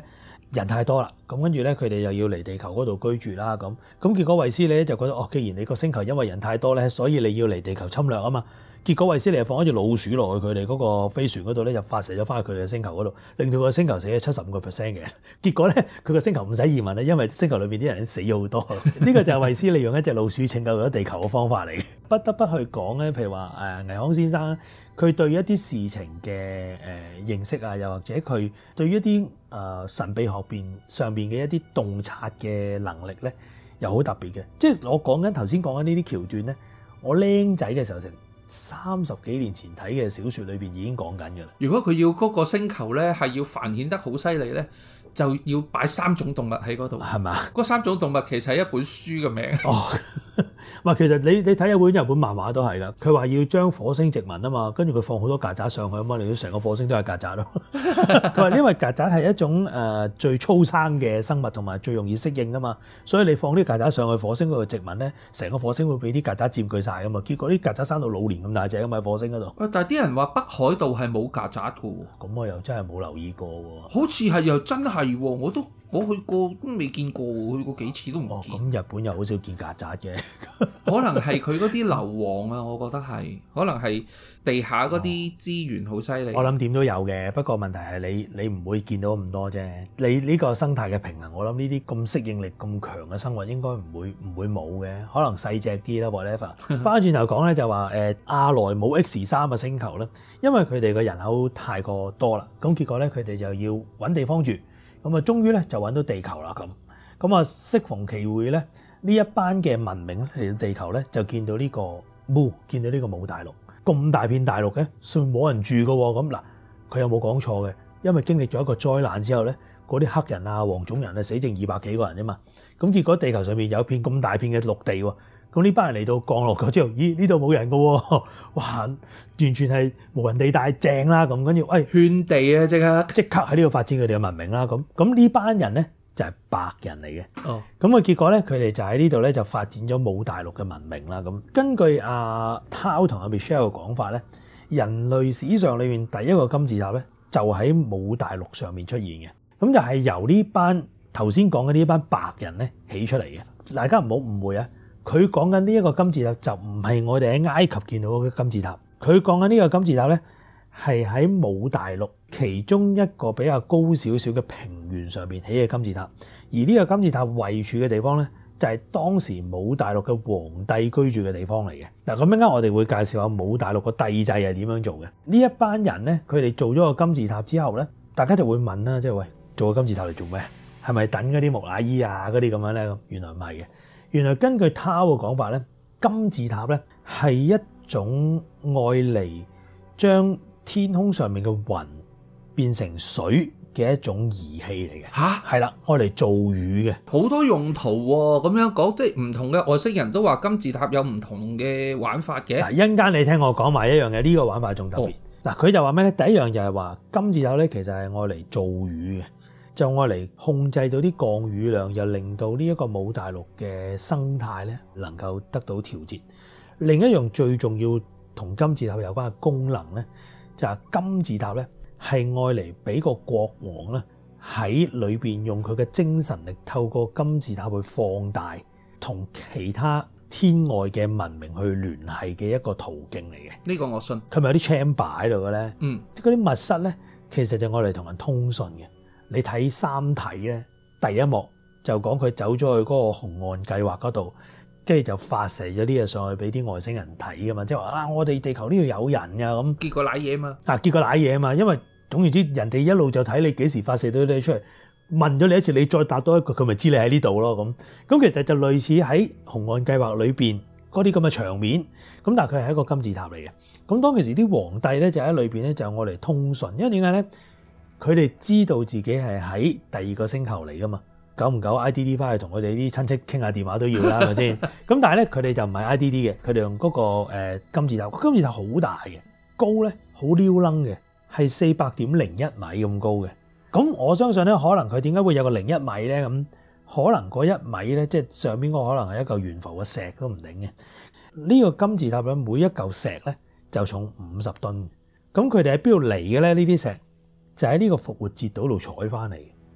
人太多啦，咁跟住咧佢哋又要嚟地球嗰度居住啦，咁咁結果衛斯理咧就覺得哦，既然你個星球因為人太多咧，所以你要嚟地球侵略啊嘛。結果衛斯理就放一隻老鼠落去佢哋嗰個飛船嗰度咧，就發射咗翻去佢哋嘅星球嗰度，令到個星球死咗七十五個 percent 嘅。結果咧佢個星球唔使移民咧，因為星球裏邊啲人已經死咗好多。呢個就係衛斯理用一隻老鼠拯救咗地球嘅方法嚟。不得不去講咧，譬如話誒倪匡先生，佢對一啲事情嘅誒認識啊，又或者佢對於一啲誒神秘學邊上邊嘅一啲洞察嘅能力咧，又好特別嘅。即係我講緊頭先講緊呢啲橋段咧，我僆仔嘅時候成三十幾年前睇嘅小説裏邊已經講緊㗎啦。 如果佢要嗰個星球咧係要繁衍得好犀利咧，就要擺三種動物喺嗰度， 係嘛？ 嗰三種動物其實係一本書嘅名。哦， 唔其實你你睇一本日本漫畫都係㗎。佢話要將火星殖民啊嘛，跟住佢放好多曱甴上去啊嘛，嚟到成個火星都係曱甴咯。佢話因為曱甴係一種誒、呃、最粗生嘅生物，同埋最容易適應啊嘛，所以你放啲曱甴上去火星嗰度殖民咧，成個火星會俾啲曱甴佔據晒㗎嘛。結果啲曱甴生到老年咁大隻㗎嘛，喺火星嗰度。 但係啲人話北海道係冇曱甴㗎喎。 咁我又真係冇留意過喎。 好似係又真係喎，我都。我去過都未見過，去過幾次都唔見。哦， 咁日本又好少見曱甴嘅。 可能係佢嗰啲硫磺啊，我覺得係，可能係地下嗰啲資源好犀利。 我諗點都有嘅，不過問題係你你唔會見到咁多啫。你呢個生態嘅平衡，我諗呢啲咁適應力咁強嘅生物應該唔會唔會冇嘅，可能細隻啲啦 whatever。翻轉頭講咧就話誒阿萊姆 X 三嘅星球咧，因為佢哋嘅人口太過多啦，咁結果咧佢哋就要揾地方住。咁啊，終於咧就揾到地球啦咁。咁啊，適逢其會咧，呢一班嘅文明嚟到地球咧，就見到呢個冇見到呢個冇大陸咁大片大陸嘅，算冇人住嘅喎。咁嗱，佢又冇講錯嘅，因為經歷咗一個災難之後咧，嗰啲黑人啊、黃種人啊死剩二百幾個人啫嘛。咁結果地球上面有一片咁大片嘅陸地喎。咁呢班人嚟到降落咗之後，咦呢度冇人嘅喎，哇完全係無人地帶正啦咁，跟住喂圈地啊，即刻即刻喺呢度發展佢哋嘅文明啦咁。咁呢班人咧就係白人嚟嘅。 哦， 咁啊結果咧佢哋就喺呢度咧就發展咗冇大陸嘅文明啦咁。根據阿 Tao 同阿 Michelle 嘅講法咧，人類史上裏面第一個金字塔咧就喺冇大陸上面出現嘅。咁就係由呢班頭先講嘅呢班白人咧起出嚟嘅。大家唔好誤會啊！佢講緊呢一個金字塔就唔係我哋喺埃及見到嘅金字塔，佢講緊呢個金字塔咧係喺冇大陸其中一個比較高少少嘅平原上邊起嘅金字塔，而呢個金字塔位處嘅地方咧就係當時冇大陸嘅皇帝居住嘅地方嚟嘅。嗱，咁陣間我哋會介紹下冇大陸個帝制係點樣做嘅。呢一班人咧，佢哋做咗個金字塔之後咧，大家就會問啦，即係喂，做個金字塔嚟做咩？係咪等嗰啲木乃伊啊嗰啲咁樣咧？原來唔係嘅。原來根據他嘅講法咧，金字塔咧係一種愛嚟將天空上面嘅雲變成水嘅一種儀器嚟嘅。 吓？ 係啦，愛嚟造雨嘅。 好多用途喎，咁樣講即係唔同嘅外星人都話金字塔有唔同嘅玩法嘅。 嗱，一陣間你聽我講埋一樣嘅，呢個玩法仲特別。嗱、哦，佢就話咩咧？第一樣就係話金字塔咧，其實係愛嚟造雨嘅。就愛嚟控制到啲降雨量，又令到呢一個冇大陸嘅生態咧能夠得到調節。另一樣最重要同金字塔有關嘅功能咧，就係金字塔咧係愛嚟俾個國王咧喺裏邊用佢嘅精神力，透過金字塔去放大同其他天外嘅文明去聯繫嘅一個途徑嚟嘅。 呢個我信。 佢咪有啲 chamber 喺度嘅咧？ 嗯， 即係嗰啲密室咧，其實就愛嚟同人通訊嘅。你睇三體咧，第一幕就講佢走咗去嗰個紅岸計劃嗰度，跟住就發射咗啲嘢上去俾啲外星人睇噶嘛，即係話啊，我哋地球呢度有人㗎咁。結果瀨嘢嘛， 啊結果瀨嘢嘛，因為總言之，人哋一路就睇你幾時發射到啲嘢出嚟，問咗你一次，你再答多一句，佢咪知你喺呢度咯咁。咁其實就類似喺紅岸計劃裏邊嗰啲咁嘅場面，咁但係佢係一個金字塔嚟嘅。咁當其時啲皇帝咧就喺裏邊咧就我嚟通訊，因為點解咧？佢哋知道自己係喺第二個星球嚟噶嘛，久唔久 I D D 翻去同佢哋啲親戚傾下電話都要啦，係咪先？咁但係咧，佢哋就唔係 I D D 嘅，佢哋用嗰個誒金字塔，金字塔好大嘅，高咧好溜楞嘅，係四百點零一米咁高嘅。咁我相信咧，可能佢點解會有個零一米咧？咁可能嗰一米咧，即係上邊嗰個可能係一嚿懸浮嘅石都唔定嘅。呢個金字塔咧，每一嚿石咧就重五十噸。咁佢哋喺邊度嚟嘅咧？呢啲石就喺呢個復活節島度採翻嚟嘅。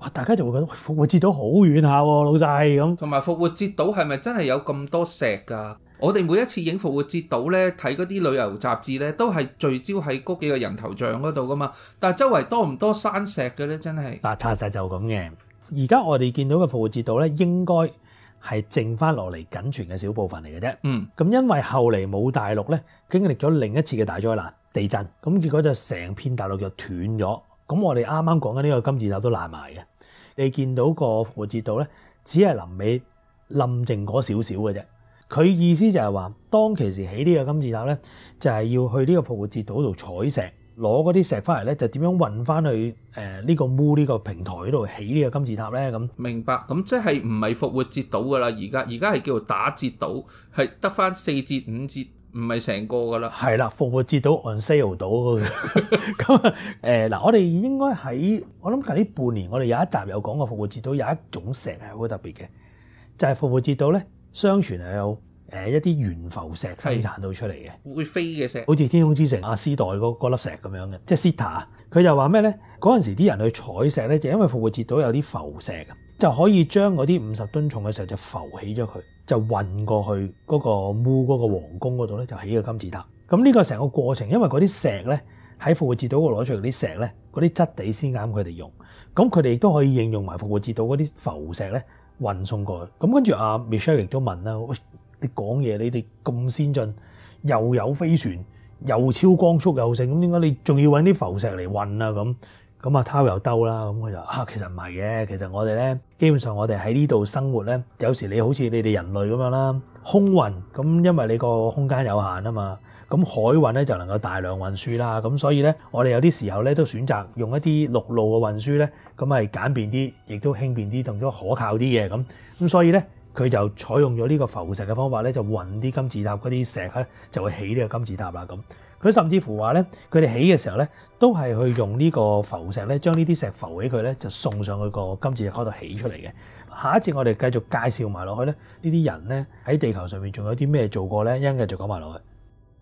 哇！大家就會覺得喂，復活節島好遠下喎，老細咁。 同埋復活節島係咪真係有咁多石㗎？我哋每一次影復活節島咧，睇嗰啲旅遊雜誌咧，都係聚焦喺嗰幾個人頭像嗰度噶嘛。但係周圍多唔多山石嘅咧？真係嗱，查實就咁嘅。而家我哋見到嘅復活節島咧，應該係剩翻落嚟僅存嘅小部分嚟嘅啫。 嗯。咁因為後嚟冇大陸咧，經歷咗另一次嘅大災難地震，咁結果就成片大陸就斷咗。咁我哋啱啱講緊呢個金字塔都爛埋嘅。你見到個復活節島咧，只係臨尾冧剩嗰少少嘅啫。佢意思就係話，當其時起呢個金字塔咧，就係要去呢個復活節島度採石，攞嗰啲石翻嚟咧，就點樣運翻去誒呢個 M 呢個平台嗰度起呢個金字塔咧？咁明白，咁即係唔係復活節島噶啦？而家而家係叫做打折島，係得翻四折五折，唔係成個噶啦。係啦，復活節島 on sale 島咁誒嗱，我哋應該喺我諗近呢半年，我哋有一集有講過復活節島有一種石係好特別嘅，就係復活節島咧。相傳係有誒一啲懸浮石生產到出嚟嘅， 會飛嘅石， 好似天空之城阿斯代嗰粒石咁樣嘅，即係 Sita。佢就話咩咧？嗰陣時啲人去採石咧，就因為復活節島有啲浮石，就可以將嗰啲五十噸重嘅石就浮起咗佢，就運過去嗰個 M 嗰個皇宮嗰度咧，就起個金字塔。咁呢個成個過程，因為嗰啲石咧喺復活節島嗰度攞出嚟嗰啲石咧，嗰啲質地先啱佢哋用，咁佢哋亦都可以應用埋復活節島嗰啲浮石咧。運送過去，咁跟住阿 Michelle 亦都問啦，喂，你講嘢，你哋咁先進，又有飛船，又超光速又成，咁點解你仲要揾啲浮石嚟運啊？咁咁阿濤又兜啦，咁佢就啊，其實唔係嘅，其實我哋咧，基本上我哋喺呢度生活咧，有時你好似你哋人類咁樣啦，空運，咁因為你個空間有限啊嘛。咁海運咧就能夠大量運輸啦，咁所以咧我哋有啲時候咧都選擇用一啲陸路嘅運輸咧，咁係簡便啲，亦都輕便啲，同都可靠啲嘅咁。咁所以咧佢就採用咗呢個浮石嘅方法咧，就運啲金字塔嗰啲石咧就會起呢個金字塔啦咁。佢甚至乎話咧，佢哋起嘅時候咧都係去用呢個浮石咧，將呢啲石浮起佢咧，就送上去個金字塔嗰度起出嚟嘅。下一節我哋繼續介紹埋落去咧，呢啲人咧喺地球上面仲有啲咩做過咧？一陣繼續講埋落去。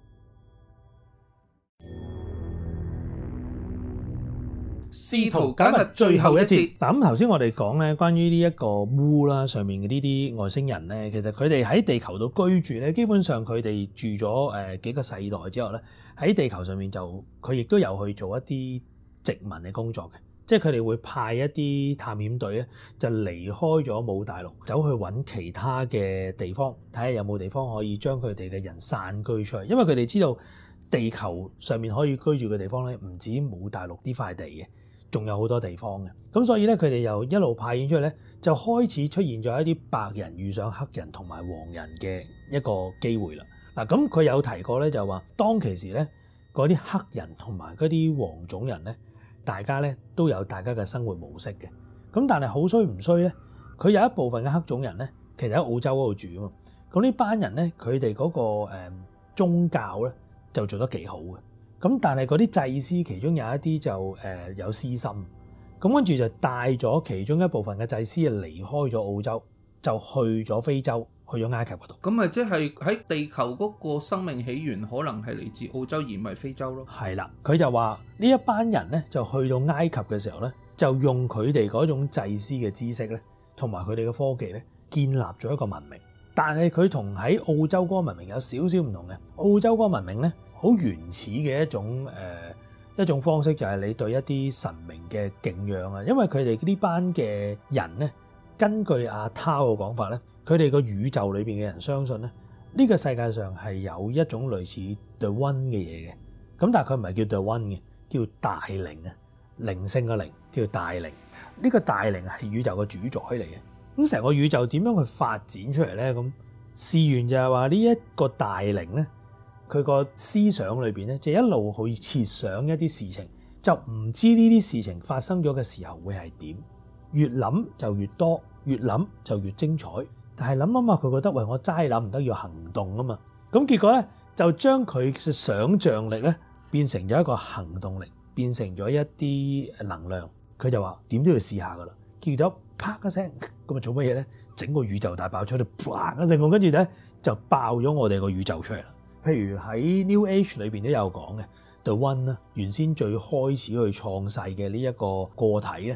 試圖解密最後一節。 嗱，咁頭先我哋講咧，關於呢一個 M 啦上面嘅呢啲外星人咧，其實佢哋喺地球度居住咧，基本上佢哋住咗誒幾個世代之後咧，喺地球上面就佢亦都有去做一啲殖民嘅工作嘅，即係佢哋會派一啲探險隊咧，就離開咗姆大陸，走去揾其他嘅地方，睇下有冇地方可以將佢哋嘅人散居出去，因為佢哋知道地球上面可以居住嘅地方咧，唔止姆大陸呢塊地嘅。仲有好多地方嘅，咁所以咧，佢哋又一路派遣出去咧，就開始出現咗一啲白人遇上黑人同埋黃人嘅一個機會啦。嗱，咁佢有提過咧，就話當其時咧，嗰啲黑人同埋嗰啲黃種人咧，大家咧都有大家嘅生活模式嘅。咁但係好衰唔衰咧？佢有一部分嘅黑種人咧，其實喺澳洲嗰度住啊嘛。咁呢班人咧，佢哋嗰個誒宗教咧就做得幾好嘅。咁但係嗰啲祭司其中有一啲就誒有私心，咁跟住就帶咗其中一部分嘅祭司啊離開咗澳洲，就去咗非洲，去咗埃及嗰度。 咁咪即係喺地球嗰個生命起源可能係嚟自澳洲而唔係非洲咯。 係啦，佢就話呢一班人咧就去到埃及嘅時候咧，就用佢哋嗰種祭司嘅知識咧，同埋佢哋嘅科技咧，建立咗一個文明。但係佢同喺澳洲嗰個文明有少少唔同嘅。澳洲嗰個文明咧，好原始嘅一種誒、呃、一種方式，就係你對一啲神明嘅敬仰啊。因為佢哋呢班嘅人咧，根據阿濤嘅講法咧，佢哋個宇宙裏邊嘅人相信咧，呢個世界上係有一種類似 The One 嘅嘢嘅。咁但係佢唔係叫 The One 嘅，叫大靈啊，靈性嘅靈叫大靈。呢個大靈係宇宙嘅主宰嚟嘅。咁成個宇宙點樣去發展出嚟咧？咁事緣就係話呢一個大靈咧，佢個思想裏邊咧，就一路去設想一啲事情，就唔知呢啲事情發生咗嘅時候會係點。越諗就越多，越諗就越精彩。但係諗諗下，佢覺得喂，我齋諗唔得，要行動啊嘛。咁結果咧，就將佢嘅想像力咧變成咗一個行動力，變成咗一啲能量。佢就話點都要試下噶啦。結咗啪一聲，咁啊做乜嘢咧？整個宇宙大爆出嚟，啪一聲，跟住咧就爆咗我哋個宇宙出嚟啦。譬如喺 New Age 裏邊都有講嘅 The One 啦，原先最開始去創世嘅呢一個個體咧，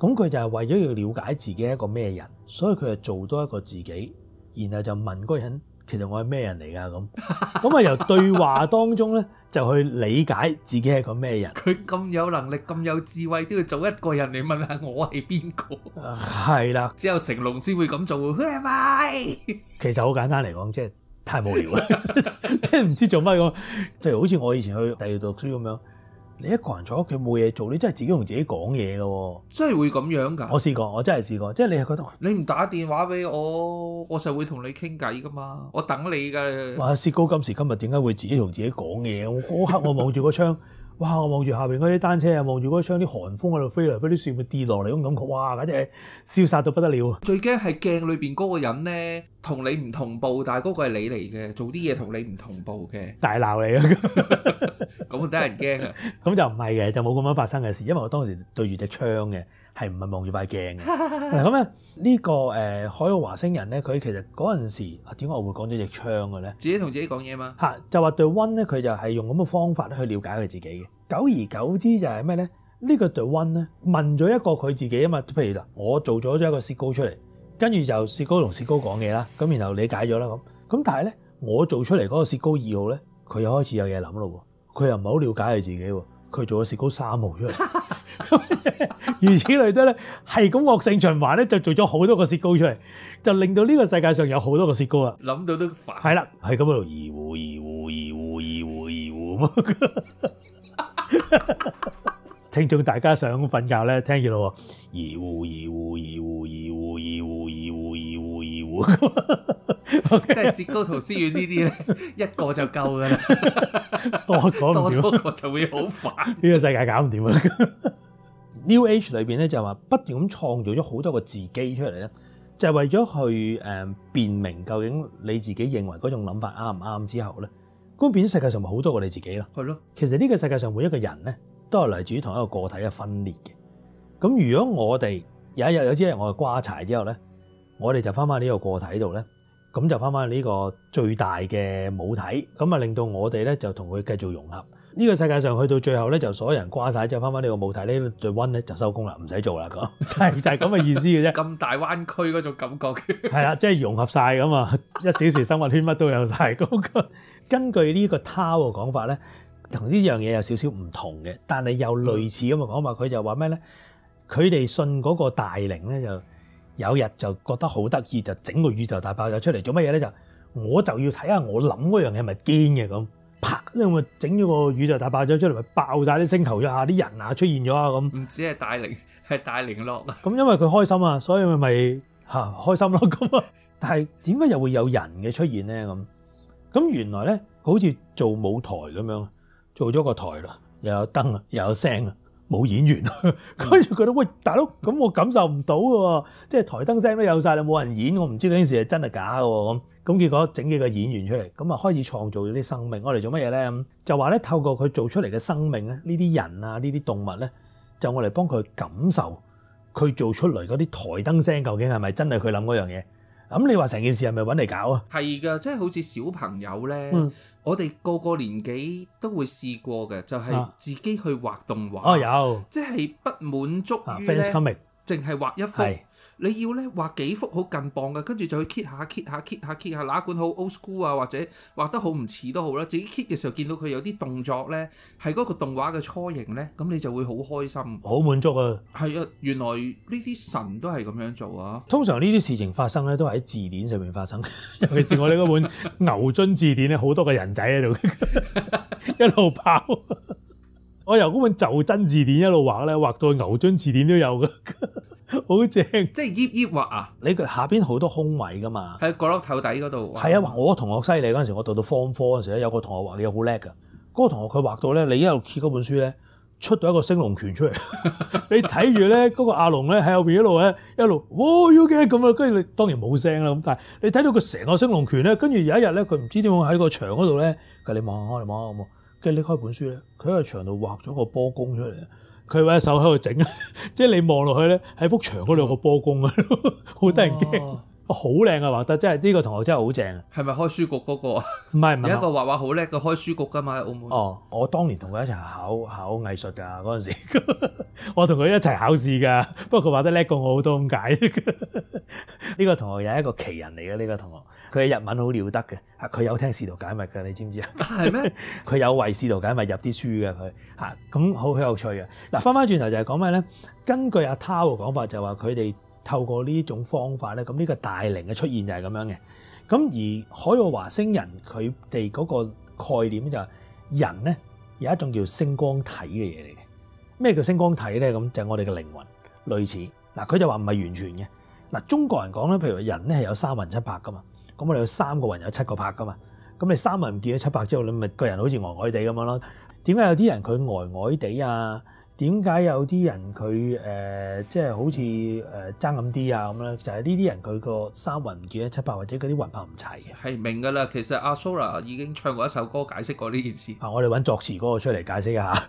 咁佢就係為咗要了解自己係一個咩人，所以佢就做多一個自己，然後就問嗰個人其實我係咩人嚟㗎咁。咁啊由對話當中咧就去理解自己係個咩人。 佢咁有能力咁有智慧都要做一個人嚟問下我係邊個？ 係啦， 只有成龍先會咁做。Who am I？ 其實好簡單嚟講，即係太無聊啦，即係唔知做乜咁。譬如好似我以前去第二度讀書咁樣。你一個人坐屋企冇嘢做，你真係自己同自己講嘢㗎喎。 真係會咁樣㗎？ 我試過，我真係試過。即係你係覺得你唔打電話俾我，我就會同你傾偈㗎嘛。我等你㗎。 哇！薛高今時今日點解會自己同自己講嘢？我嗰刻我望住個窗，哇！我望住下邊嗰啲單車啊，望住嗰窗啲寒風喺度飛嚟飛，啲樹咪跌落嚟咁感覺，哇！簡直係消殺到不得了。 最驚係鏡裏邊嗰個人咧，同你唔同步，但係嗰個係你嚟嘅，做啲嘢同你唔同步嘅， 大鬧你啊！ 咁得人驚啊！ 咁就唔係嘅，就冇咁樣發生嘅事，因為我當時對住隻窗嘅，係唔係望住塊鏡嘅。咁咧呢個誒海奧華星人咧，佢其實嗰陣時點解我會講咗隻窗嘅咧？ 自己同自己講嘢嘛。 嚇，就話 The One 咧，佢就係用咁嘅方法去了解佢自己嘅。久而久之就係咩咧？呢個 The One 咧問咗一個佢自己啊嘛，譬如嗱，我做咗咗一個薛高出嚟，跟住就薛高同薛高講嘢啦，咁然後理解咗啦咁。咁但係咧，我做出嚟嗰個薛高二號咧，佢又開始有嘢諗咯喎。佢又唔係好了解佢自己喎，佢做咗薛高三號出嚟，如此類推咧，係咁惡性循環咧，就做咗好多個薛高出嚟，就令到呢個世界上有好多個薛高啦。 諗到都煩。係啦，係咁喺度二胡二胡二胡二胡二胡咁。聽眾大家想瞓覺咧，聽住咯喎，二胡二胡二胡二胡二胡二胡二胡二胡，即係薛高圖書院呢啲咧，一個就夠噶啦， 多講唔掂， 多多個就會好煩。 呢個世界搞唔掂啊 ！New Age 裏邊咧就話不斷咁創造咗好多個自己出嚟咧，就係為咗去誒辨明究竟你自己認為嗰種諗法啱唔啱之後咧，咁變咗世界上咪好多個你自己咯。 係咯， 其實呢個世界上每一個人咧，都係嚟自於同一個個體嘅分裂嘅。咁如果我哋有一日有朝一日我哋瓜柴之後咧，我哋就翻返呢個個體度咧，咁就翻返呢個最大嘅母體，咁啊令到我哋咧就同佢繼續融合。呢個世界上去到最後咧，就所有人瓜晒之後翻返呢個母體呢對 One 咧就收工啦，唔使做啦咁，就係就係咁嘅意思嘅啫。 咁大灣區嗰種感覺係啦，即係融合晒咁啊，一小時生活圈乜都有晒。咁根據呢個 Tao 嘅講法咧，同呢樣嘢有少少唔同嘅，但係又類似咁嘅講法。佢就話咩咧？佢哋信嗰個大靈咧，就有日就覺得好得意，就整個宇宙大爆炸出嚟做乜嘢咧？就我就要睇下我諗嗰樣嘢係咪堅嘅咁，啪因為整咗個宇宙大爆炸出嚟，咪爆晒啲星球啊，啲人啊出現咗啊咁。唔止係大靈，係大靈落啊！ 咁因為佢開心啊，所以咪咪嚇開心咯咁啊！但係點解又會有人嘅出現咧？咁咁原來咧，好似做舞台咁樣。做咗個台啦，又有燈啊，又有聲啊，冇演員，跟住覺得喂大佬，咁我感受唔到嘅喎，即係台燈聲都有晒啦，冇人演，我唔知嗰件事係真係假嘅喎咁。咁結果整幾個演員出嚟，咁啊開始創造咗啲生命。我哋做乜嘢咧？就話咧透過佢做出嚟嘅生命咧，呢啲人啊，呢啲動物咧，就我嚟幫佢感受佢做出嚟嗰啲台燈聲究竟係咪真係佢諗嗰樣嘢？咁你話成件事係咪揾嚟搞啊？係㗎，即係好似小朋友咧， 嗯、 我哋個個年紀都會試過嘅，就係、是、自己去畫動畫。 哦，有， 即係不滿足於咧，淨係畫一幅。你要咧畫幾幅好近磅嘅，跟住就去 kit 下 kit 下 kit 下 kit 下，哪管好 old school 啊，或者畫得好唔似都好啦。自己 kit 嘅時候見到佢有啲動作咧，係嗰個動畫嘅雛形咧，咁你就會好開心， 好滿足啊！ 係啊，原來呢啲神都係咁樣做啊！ 通常呢啲事情發生咧，都係喺字典上面發生，尤其是我哋嗰本牛津字典咧，好多個人仔喺度一路跑。我由嗰本就真字典一路畫咧，畫到牛津字典都有嘅。好正，即係頁頁畫啊！ 你下邊好多空位噶嘛？ 喺角落頭底嗰度。 係啊，我同學犀利嗰陣時，我讀到 Form Four 嗰陣時咧，有個同學畫嘢好叻噶。嗰個同學佢畫到咧，你一路揭嗰本書咧，出到一個升龍拳出嚟。你睇住咧，嗰個阿龍咧喺後邊一路咧一路，哇要嘅咁啊！跟住你當然冇聲啦，咁但係你睇到佢成個升龍拳咧，跟住有一日咧，佢唔知點樣喺個牆嗰度咧，佢你望下，你望下，跟住拎開本書咧，佢喺個牆度畫咗個波公出嚟。佢揾手喺度整，即係你望落去咧，喺幅牆嗰度有個波公啊，好得人驚。 好靚啊畫得，真係呢個同學真係好正。 係咪開書局嗰個啊？ 唔係唔係， 有一個畫畫好叻嘅開書局㗎嘛喺澳門。 哦，我當年同佢一齊考考藝術㗎嗰陣時，我同佢一齊考試㗎。不過佢畫得叻過我好多咁解。呢個同學又係一個奇人嚟嘅，呢個同學佢嘅日文好了得嘅，佢有聽試圖解密㗎，你知唔知啊？ 係咩？ 佢有為試圖解密入啲書嘅佢嚇，咁好好有趣嘅。嗱，翻返轉頭就係講咩咧？根據阿 Tao 嘅講法，就話佢哋透過呢種方法咧，咁呢個大靈嘅出現就係咁樣嘅。咁而海奧華星人佢哋嗰個概念就係人咧有一種叫星光體嘅嘢嚟嘅。咩叫星光體咧？咁就係我哋嘅靈魂類似。嗱，佢就話唔係完全嘅。嗱，中國人講咧，譬如人咧係有三魂七魄噶嘛，咁我哋有三個魂有七個魄噶嘛。咁你三魂唔見咗七魄之後，你咪個人好似呆呆地咁樣咯。點解有啲人佢呆呆地啊？點解有啲人佢誒即係好似誒爭咁啲啊咁咧？就係呢啲人佢個三魂唔見咗七魄，或者嗰啲魂魄唔齊嘅。 係明㗎啦，其實阿 Sora 已經唱過一首歌解釋過呢件事。 啊，我哋揾作詞嗰個出嚟解釋一下。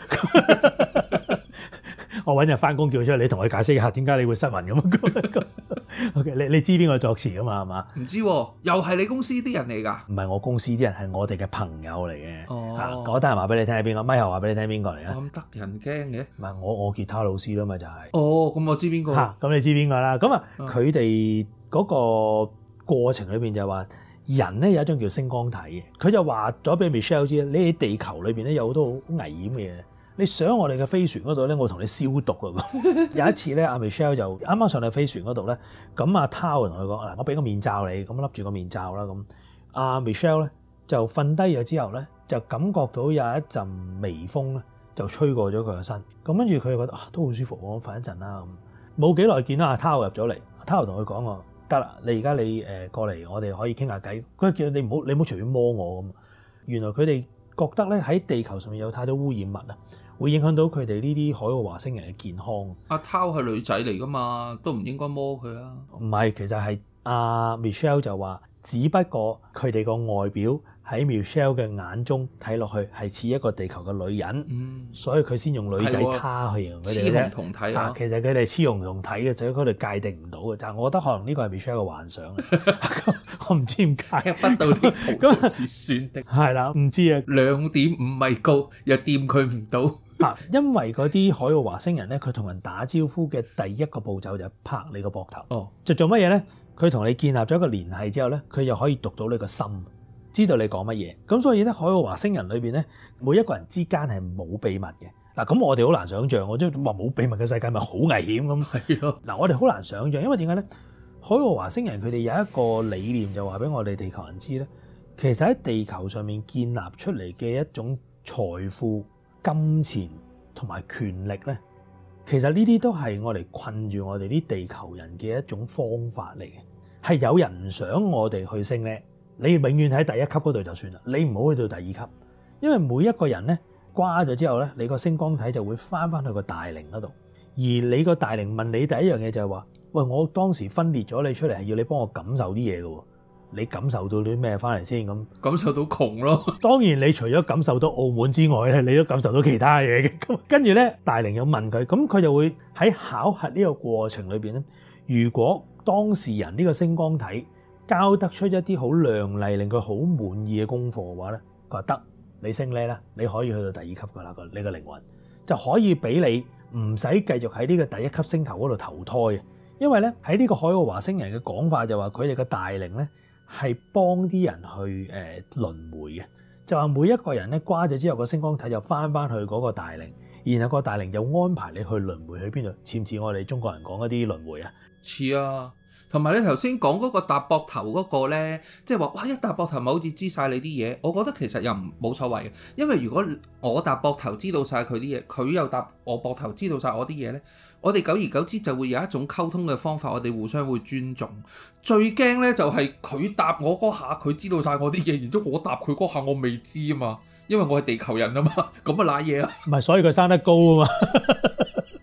我揾日翻工叫佢出嚟，你同佢解釋一下點解你會失魂咁。OK， 你你知邊個作詞㗎嘛？係嘛？ 唔知喎，又係你公司啲人嚟㗎？ 唔係我公司啲人，係我哋嘅朋友嚟嘅。 哦， 嚇，我得閒話俾你聽係邊個，咪後話俾你聽邊個嚟啊？ 咁得人驚嘅。 唔係我我吉他老師啦嘛，就係。 哦，咁我知邊個。 嚇，咁你知邊個啦？咁啊，佢哋嗰個過程裏邊就話人咧有一種叫星光體嘅，佢就話咗俾 Michelle 知，你喺地球裏邊咧有好多好危險嘅嘢。你上我哋嘅飛船嗰度咧，我同你消毒啊！有一次咧，阿 Michelle 就啱啱上到飛船嗰度咧，咁阿 Tao 同佢講：嗱，我俾個面罩你，咁笠住個面罩啦。咁阿 Michelle 咧就瞓低咗之後咧，就感覺到有一陣微風咧，就吹過咗佢個身。咁跟住佢就覺得啊，都好舒服，我瞓一陣啦。咁冇幾耐見到阿 Tao 入咗嚟，阿 Tao 同佢講話：得啦，你而家你誒過嚟，我哋可以傾下偈。佢叫你唔好，你唔好隨便摸我咁。原來佢哋覺得咧喺地球上面有太多污染物啊，會影響到佢哋呢啲海奧華星人嘅健康。 阿 Tao 係女仔嚟噶嘛，都唔應該摸佢啊。 唔係，其實係阿 Michelle 就話，只不過佢哋個外表喺 Michelle 嘅眼中睇落去係似一個地球嘅女人，嗯、所以佢先用女仔她去形容佢哋啫。雌雄同體啊！ 其實佢哋雌雄同體嘅，就喺嗰度界定唔到嘅。但係我覺得可能呢個係 Michelle 嘅幻想。我唔知點解不到啲葡萄是酸的。 係啦，唔知啊。 兩點五米高又掂佢唔到。 啊，因為嗰啲海奧華星人咧，佢同人打招呼嘅第一個步驟就係拍你個膊頭。哦，就做乜嘢咧？佢同你建立咗一個聯繫之後咧，佢又可以讀到你個心，知道你講乜嘢。咁所以咧，海奧華星人裏邊咧，每一個人之間係冇秘密嘅。嗱，咁我哋好難想像，我即係話冇秘密嘅世界咪好危險咁。係咯。嗱，我哋好難想像，因為點解咧？海奧華星人佢哋有一個理念，就話俾我哋地球人知咧，其實喺地球上面建立出嚟嘅一種財富、金錢同埋權力咧，其實呢啲都係我哋困住我哋啲地球人嘅一種方法嚟嘅。係有人唔想我哋去升咧，你永遠喺第一級嗰度就算啦，你唔好去到第二級，因為每一個人咧瓜咗之後咧，你個星光體就會翻翻去個大靈嗰度，而你個大靈問你第一樣嘢就係話：喂，我當時分裂咗你出嚟係要你幫我感受啲嘢嘅喎。你感受到啲咩翻嚟先？咁感受到窮咯。 當然你除咗感受到澳門之外咧，你都感受到其他嘢嘅。咁跟住咧，大靈又問佢，咁佢就會喺考核呢個過程裏邊咧，如果當事人呢個星光體交得出一啲好亮麗、令佢好滿意嘅功課嘅話咧，佢話得，你升呢啦，你可以去到第二級噶啦，個你個靈魂就可以俾你唔使繼續喺呢個第一級星球嗰度投胎嘅。因為咧喺呢個海奧華星人嘅講法就話佢哋嘅大靈咧，係幫啲人去誒輪迴嘅，就話每一個人咧瓜咗之後，個星光體就翻翻去嗰個大靈，然後個大靈就安排你去輪迴去邊度，似唔似我哋中國人講嗰啲輪迴啊？ 似啊！同埋你頭先講嗰個搭膊頭嗰個咧，即係話哇一搭膊頭咪好似知晒你啲嘢，我覺得其實又唔冇所謂嘅，因為如果我搭膊頭知道晒佢啲嘢，佢又搭我膊頭知道晒我啲嘢咧，我哋久而久之就會有一種溝通嘅方法，我哋互相會尊重。最驚咧就係佢搭我嗰下，佢知道晒我啲嘢，然之後我搭佢嗰下我未知啊嘛，因為我係地球人啊嘛，咁啊賴嘢啊！ 唔係，所以佢生得高啊嘛。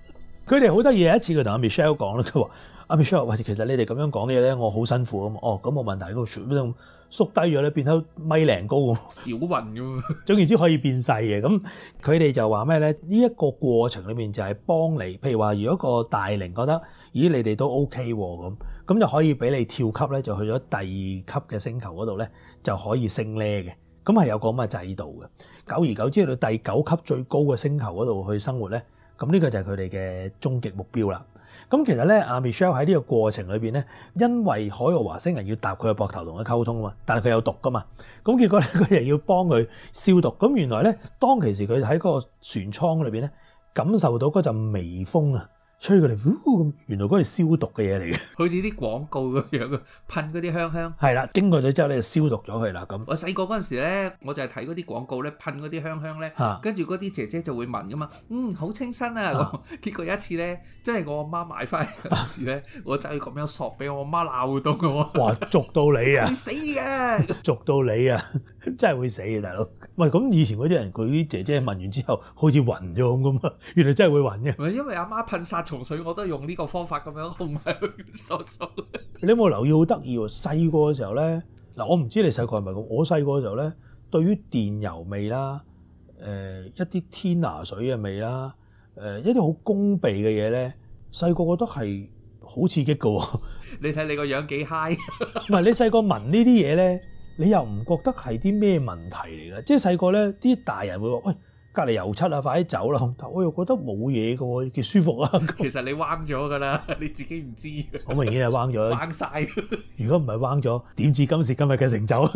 佢哋好得意，有一次佢同阿 Michelle 講啦，佢話阿 Michelle，喂，其實你哋咁樣講嘢咧，我好辛苦啊嘛。哦，咁冇問題，嗰個縮低咗咧，變咗米零高咁。 小雲咁。 總言之可以變細嘅。咁佢哋就話咩咧？呢一個過程裏面就係幫你，譬如話，如果個大齡覺得，咦，你哋都 OK 喎咁，咁就可以俾你跳級咧，就去咗第二級嘅星球嗰度咧，就可以升呢嘅。咁係有個咁嘅制度嘅。久而久之去到第九級最高嘅星球嗰度去生活咧，咁呢個就係佢哋嘅終極目標啦。咁其實咧，阿 Michelle 喺呢個過程裏邊咧，因為海奧華星人要搭佢嘅膊頭同佢溝通啊嘛，但係佢有毒噶嘛，咁結果咧佢又要幫佢消毒。咁原來咧，當其時佢喺嗰個船艙裏邊咧，感受到嗰陣微風啊，吹過嚟，咁原來嗰係消毒嘅嘢嚟嘅， 好似啲廣告咁樣嘅，噴嗰啲香香。 係啦，經過咗之後咧就消毒咗佢啦。咁我細個嗰陣時咧，我就係睇嗰啲廣告咧，噴嗰啲香香咧，跟住嗰啲姐姐就會聞噶嘛，嗯，好清新啊。啊結果有一次咧，真係我阿媽買翻嚟嗰時咧，我就係咁樣索俾我阿媽鬧到我。 哇！捉到你啊！ 會死嘅， 捉到你啊！真係會死嘅，大佬。喂，咁以前嗰啲人，佢啲姐姐聞完之後，好似暈咗咁噶嘛，原來真係會暈嘅。 唔係因為阿媽噴殺蟲水，我都用呢個方法咁樣控埋佢索索。 你有冇留意好得意喎？細個嘅時候咧，嗱，我唔知你細個係咪咁。我細個嘅時候咧，對於電油味啦，誒、呃、一啲天拿水嘅味啦，誒、呃、一啲好攻鼻嘅嘢咧，細個覺得係好刺激嘅喎。 你睇你個樣幾 high？ 唔係你細個聞呢啲嘢咧，你又唔覺得係啲咩問題嚟嘅？即係細個咧，啲大人會話：喂，隔離油漆啊，快啲走啦！但我又覺得冇嘢嘅喎，幾舒服啊！ 其實你彎咗㗎啦，你自己唔知。 好明顯係彎咗， 彎晒。如果唔係彎咗，點至今時今日嘅成就啊？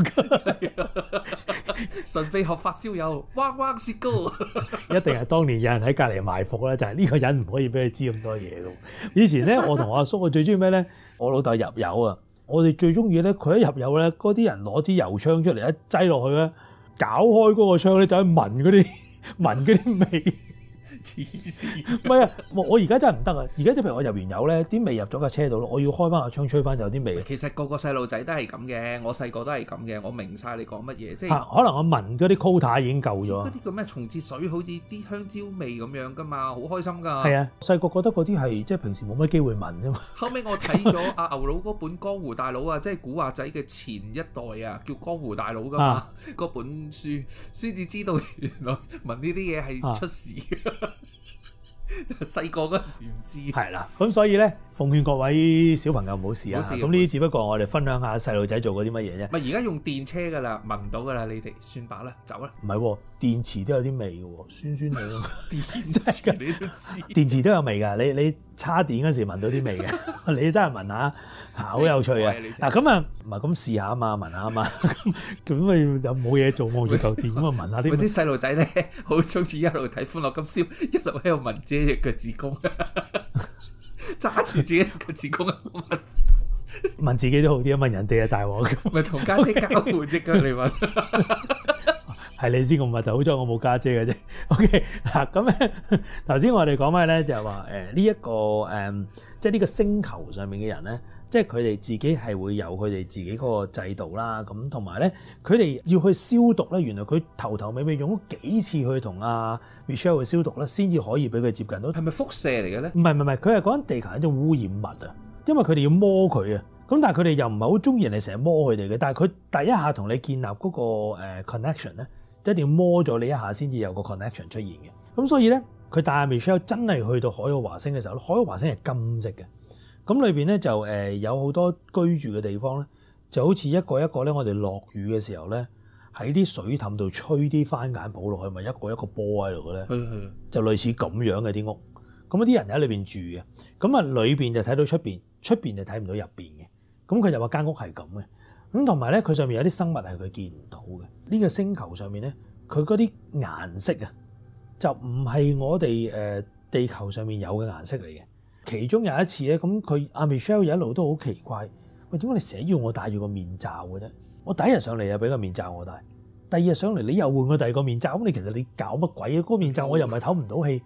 神秘學發燒友，彎彎雪糕。 一定係當年有人喺隔離埋伏啦，就係、是、呢個人唔可以俾佢知咁多嘢嘅。以前咧，我同我阿叔，我最中意咩咧？我老豆入油啊！我哋最中意咧，佢一入油咧，嗰啲人攞支油槍出嚟一擠落去咧，搞開嗰個槍咧，就去聞嗰啲聞嗰啲味。黐線！唔係啊，我而家真係唔得啊！而家即係譬如我入完油咧，啲味入咗架車度咯，我要開翻個窗吹翻就有啲味。 其實個個細路仔都係咁嘅，我細個都係咁嘅，我明晒你講乜嘢，即係、 啊、可能我聞嗰啲 quota 已經夠咗。 嗰啲叫咩松節水，好似啲香蕉味咁樣噶嘛，好開心噶。 係啊，細個覺得嗰啲係即係平時冇乜機會聞啫嘛。 後尾我睇咗阿牛佬嗰本《江湖大佬》啊，即係古惑仔嘅前一代啊，叫《江湖大佬》噶嘛，嗰、啊、本書先至知道原來聞呢啲嘢係出事嘅。啊細個嗰時唔知， 係啦，咁所以咧，奉勸各位小朋友唔好試啊！咁呢啲只不過我哋分享下細路仔做過啲乜嘢啫。 咪而家用電車噶啦，聞唔到噶啦，你哋算罷啦，走啦。 唔係喎，電池都有啲味嘅喎，酸酸味咯。 電池你都知， 電池都有味㗎。你你叉電嗰時聞到啲味嘅，你得閒聞下，好有趣啊！嗱咁啊，唔係咁試下啊嘛，聞下啊嘛，咁咪就冇嘢做，望住嚿電咁啊聞下啲。 嗰啲細路仔咧，好中意一路睇《歡樂今宵》，一路喺度聞自己隻腳趾公，揸住自己腳趾公聞。 問自己都好啲啊，問人哋啊大鑊。 咪同家姐交換隻腳嚟聞。 係你知我咪就好彩我冇家姐嘅啫。OK 嗱，咁咧頭先我哋講咩咧，就係話誒呢一個誒，即係呢個星球上面嘅人咧，即係佢哋自己係會有佢哋自己嗰個制度啦。咁同埋咧，佢哋要去消毒咧，原來佢頭頭尾尾用咗幾次去同阿 Michelle 去消毒咧，先至可以俾佢接近到。 係咪輻射嚟嘅咧？ 唔係唔係唔係，佢係講緊地球係一種污染物啊。因為佢哋要摸佢啊，咁但係佢哋又唔係好中意人哋成日摸佢哋嘅。但係佢第一下同你建立嗰個 connection 咧，一定要摸咗你一下先至有個 connection 出現嘅。咁所以咧，佢帶阿 Michelle 真係去到海奧華星嘅時候，海奧華星係金色嘅。咁裏邊咧就誒有好多居住嘅地方咧，就好似一個一個咧，我哋落雨嘅時候咧，喺啲水凼度吹啲番梘泡落去，咪一個一個波喺度嘅咧。係係。就類似咁樣嘅啲屋，咁啲人喺裏邊住嘅，咁啊裏邊就睇到出邊，出邊就睇唔到入邊嘅。咁佢就話間屋係咁嘅。咁同埋咧，佢上面有啲生物係佢見唔到嘅。呢個星球上面咧，佢嗰啲顏色啊，就唔係我哋誒地球上面有嘅顏色嚟嘅。其中有一次咧，咁佢阿 Michelle 一路都好奇怪，喂，點解你成日要我戴住個面罩嘅啫？我第一日上嚟又俾個面罩我戴，第二日上嚟你又換我第二個面罩，咁你其實你搞乜鬼啊？嗰個面罩我又唔係唞唔到氣，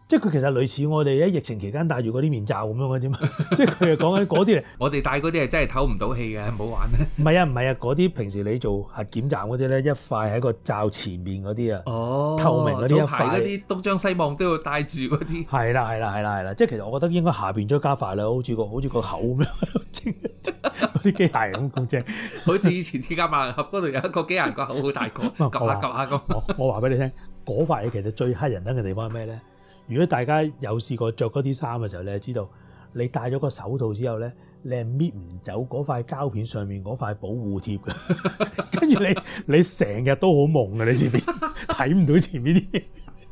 即係佢其實類似我哋喺疫情期間戴住嗰啲面罩咁樣嘅啫嘛，即係佢係講緊嗰啲嚟。 我哋戴嗰啲係真係唞唔到氣嘅，唔好玩咧。 唔係啊，唔係啊，嗰啲平時你做核檢站嗰啲咧，一塊喺個罩前面嗰啲啊， 哦， 透明嗰啲一塊。 早排嗰啲東張西望都要戴住嗰啲。 係啦係啦係啦係啦，即係其實我覺得應該下邊再加塊啦，好似個好似個口咁樣，嗰啲機械咁咁正。 好似以前鐵甲萬能俠嗰度有一個機械個口好大個，及下及下咁。 我我話俾你聽，嗰塊嘢其實最乞人憎嘅地方係咩咧？如果大家有試過着嗰啲衫嘅時候，你就知道你戴咗個手套之後咧，你係搣唔走嗰塊膠片上面嗰塊保護貼嘅，跟住你你成日都好蒙嘅，你前面睇唔到前面啲嘢。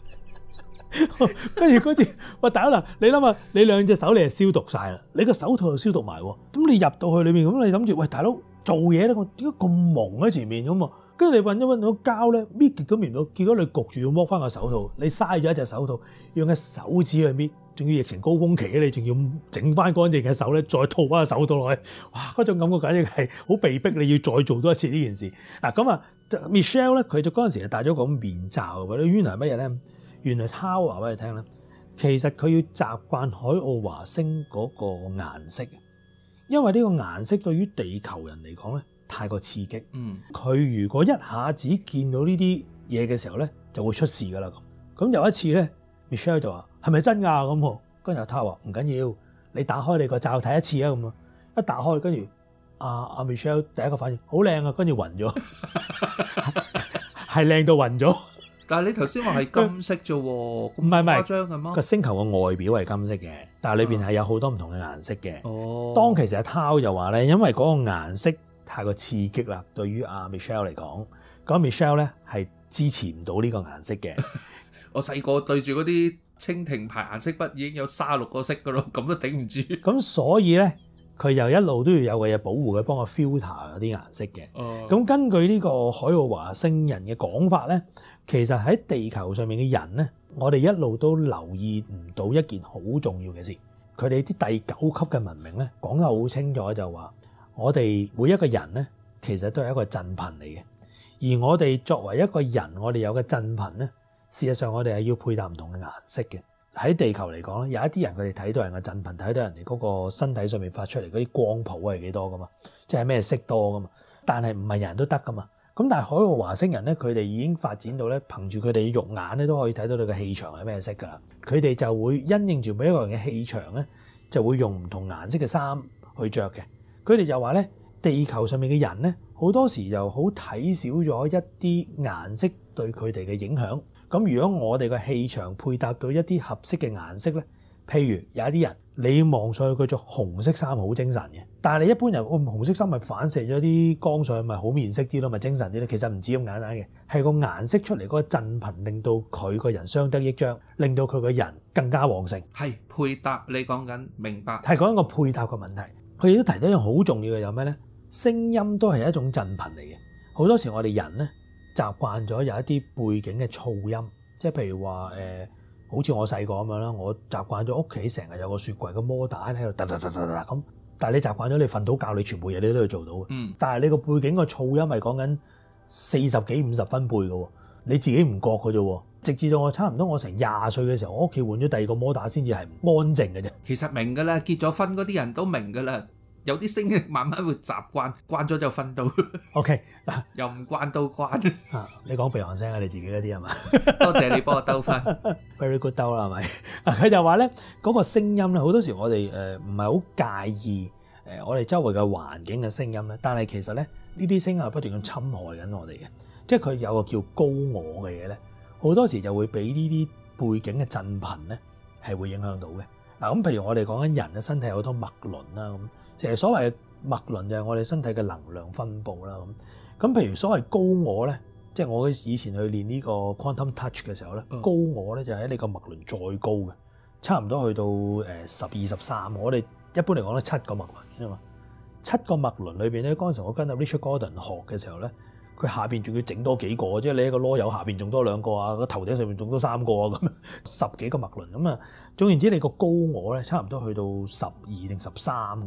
跟住跟住，喂大佬嗱，你諗下，你兩隻手你係消毒晒啦，你個手套又消毒埋喎，咁你入到去裏面，咁你諗住，喂大佬做嘢咧，我點解咁蒙喺前面咁啊？跟住你揾一揾到膠咧，搣極都搣唔到，結果你焗住要剝翻個手套，你嘥咗一隻手套，用隻手指去搣，仲要疫情高峰期咧，你仲要整翻乾淨嘅手咧，再套翻個手套落去，哇！嗰種感覺簡直係好被逼，你要再做多一次呢件事。嗱咁啊 ，Michelle 咧，佢就嗰陣時係戴咗個面罩，或者原來係乜嘢咧？原來他話俾你聽咧，其實佢要習慣海奧華星嗰個顏色，因為呢個顏色對於地球人嚟講咧太過刺激。嗯，佢如果一下子見到呢啲嘢嘅時候咧，就會出事噶啦咁。咁有一次咧 ，Michelle 就話：係咪真㗎咁？跟住他話唔緊要，你打開你個罩睇一次啊咁啊！一打開，跟住阿阿 Michelle 第一個反應好靚啊，跟住暈咗，係靚到暈咗。 但係你頭先話係金色啫喎，唔係唔係誇張嘅嗎？ 個星球嘅外表係金色嘅，但係裏邊係有好多唔同嘅顏色嘅。 哦， 當其實阿濤又話咧，因為嗰個顏色太過刺激啦，對於阿 Michelle 嚟講，咁 Michelle 咧係支持唔到呢個顏色嘅。 我細個對住嗰啲蜻蜓牌顏色筆已經有卅六個色噶咯，咁都頂唔住。 咁所以咧，佢又一路都要有個嘢保護佢，幫我 filter 嗰啲顏色嘅。哦，咁根據呢個海奧華星人嘅講法咧。其實喺地球上面嘅人咧，我哋一路都留意唔到一件好重要嘅事。佢哋啲第九級嘅文明咧，講得好清楚，就話我哋每一個人咧，其實都係一個振頻嚟嘅。而我哋作為一個人，我哋有嘅振頻咧，事實上我哋係要配搭唔同嘅顏色嘅。喺地球嚟講咧，有一啲人佢哋睇到人嘅振頻，睇到人哋嗰個身體上面發出嚟嗰啲光譜係幾多噶嘛，即係咩色多噶嘛。但係唔係人人都得噶嘛。咁但係海奧華星人咧，佢哋已經發展到咧，憑住佢哋嘅肉眼咧都可以睇到你嘅氣場係咩色㗎啦。佢哋就會因應住每一個人嘅氣場咧，就會用唔同顏色嘅衫去着嘅。佢哋就話咧，地球上面嘅人咧，好多時就好睇少咗一啲顏色對佢哋嘅影響。咁如果我哋嘅氣場配搭到一啲合適嘅顏色咧，譬如有一啲人，你望上去佢着紅色衫好精神嘅，但係你一般人，我紅色衫咪反射咗啲光上去，咪好面色啲咯，咪精神啲咧。其實唔止咁簡單嘅，係個顏色出嚟嗰個振頻，令到佢個人相得益彰，令到佢個人更加旺盛。係配搭，你講緊明白？ 係講一個配搭嘅問題。佢亦都提到一樣好重要嘅，有咩咧？聲音都係一種振頻嚟嘅。好多時我哋人咧習慣咗有一啲背景嘅噪音，即係譬如話誒。呃好似我細個咁樣啦，我習慣咗屋企成日有個雪櫃個摩打喺度突突突突突咁，但係你習慣咗你瞓到覺，你全部嘢你都要做到嘅。嗯。但係你個背景個噪音係講緊四十幾五十分貝嘅，你自己唔覺嘅啫。直至到我差唔多我成廿歲嘅時候，我屋企換咗第二個摩打先至係安靜嘅啫。 其實明㗎啦，結咗婚嗰啲人都明㗎啦。有啲聲音慢慢會習慣，慣咗就瞓到。OK， 又唔慣到慣。 啊，你講鼻鼾聲啊，你自己嗰啲係嘛？ 多謝你幫我兜翻。 Very good 兜啦，係咪？佢就話咧，嗰個聲音咧，好多時我哋誒唔係好介意誒我哋周圍嘅環境嘅聲音咧，但係其實咧呢啲聲音係不斷咁侵害緊我哋嘅，即係佢有個叫高我嘅嘢咧，好多時就會俾呢啲背景嘅振頻咧係會影響到嘅。嗱咁，譬如我哋講緊人嘅身體有好多脈輪啦，咁其實所謂嘅脈輪就係我哋身體嘅能量分佈啦，咁咁譬如所謂高我咧，即係我以前去練呢個 quantum touch 嘅時候咧，嗯、高我咧就喺你個脈輪再高嘅，差唔多去到誒十二十三，我哋一般嚟講咧七個脈輪嘅嘛，七個脈輪裏邊咧，嗰陣時我跟阿 Richard Gordon 學嘅時候咧。佢下邊仲要整多幾個，即係你一個籮柚下邊仲多兩個啊，個頭頂上面仲多三個啊，咁十幾個脈輪咁啊。總言之，你個高我咧差唔多去到十二定十三嘅。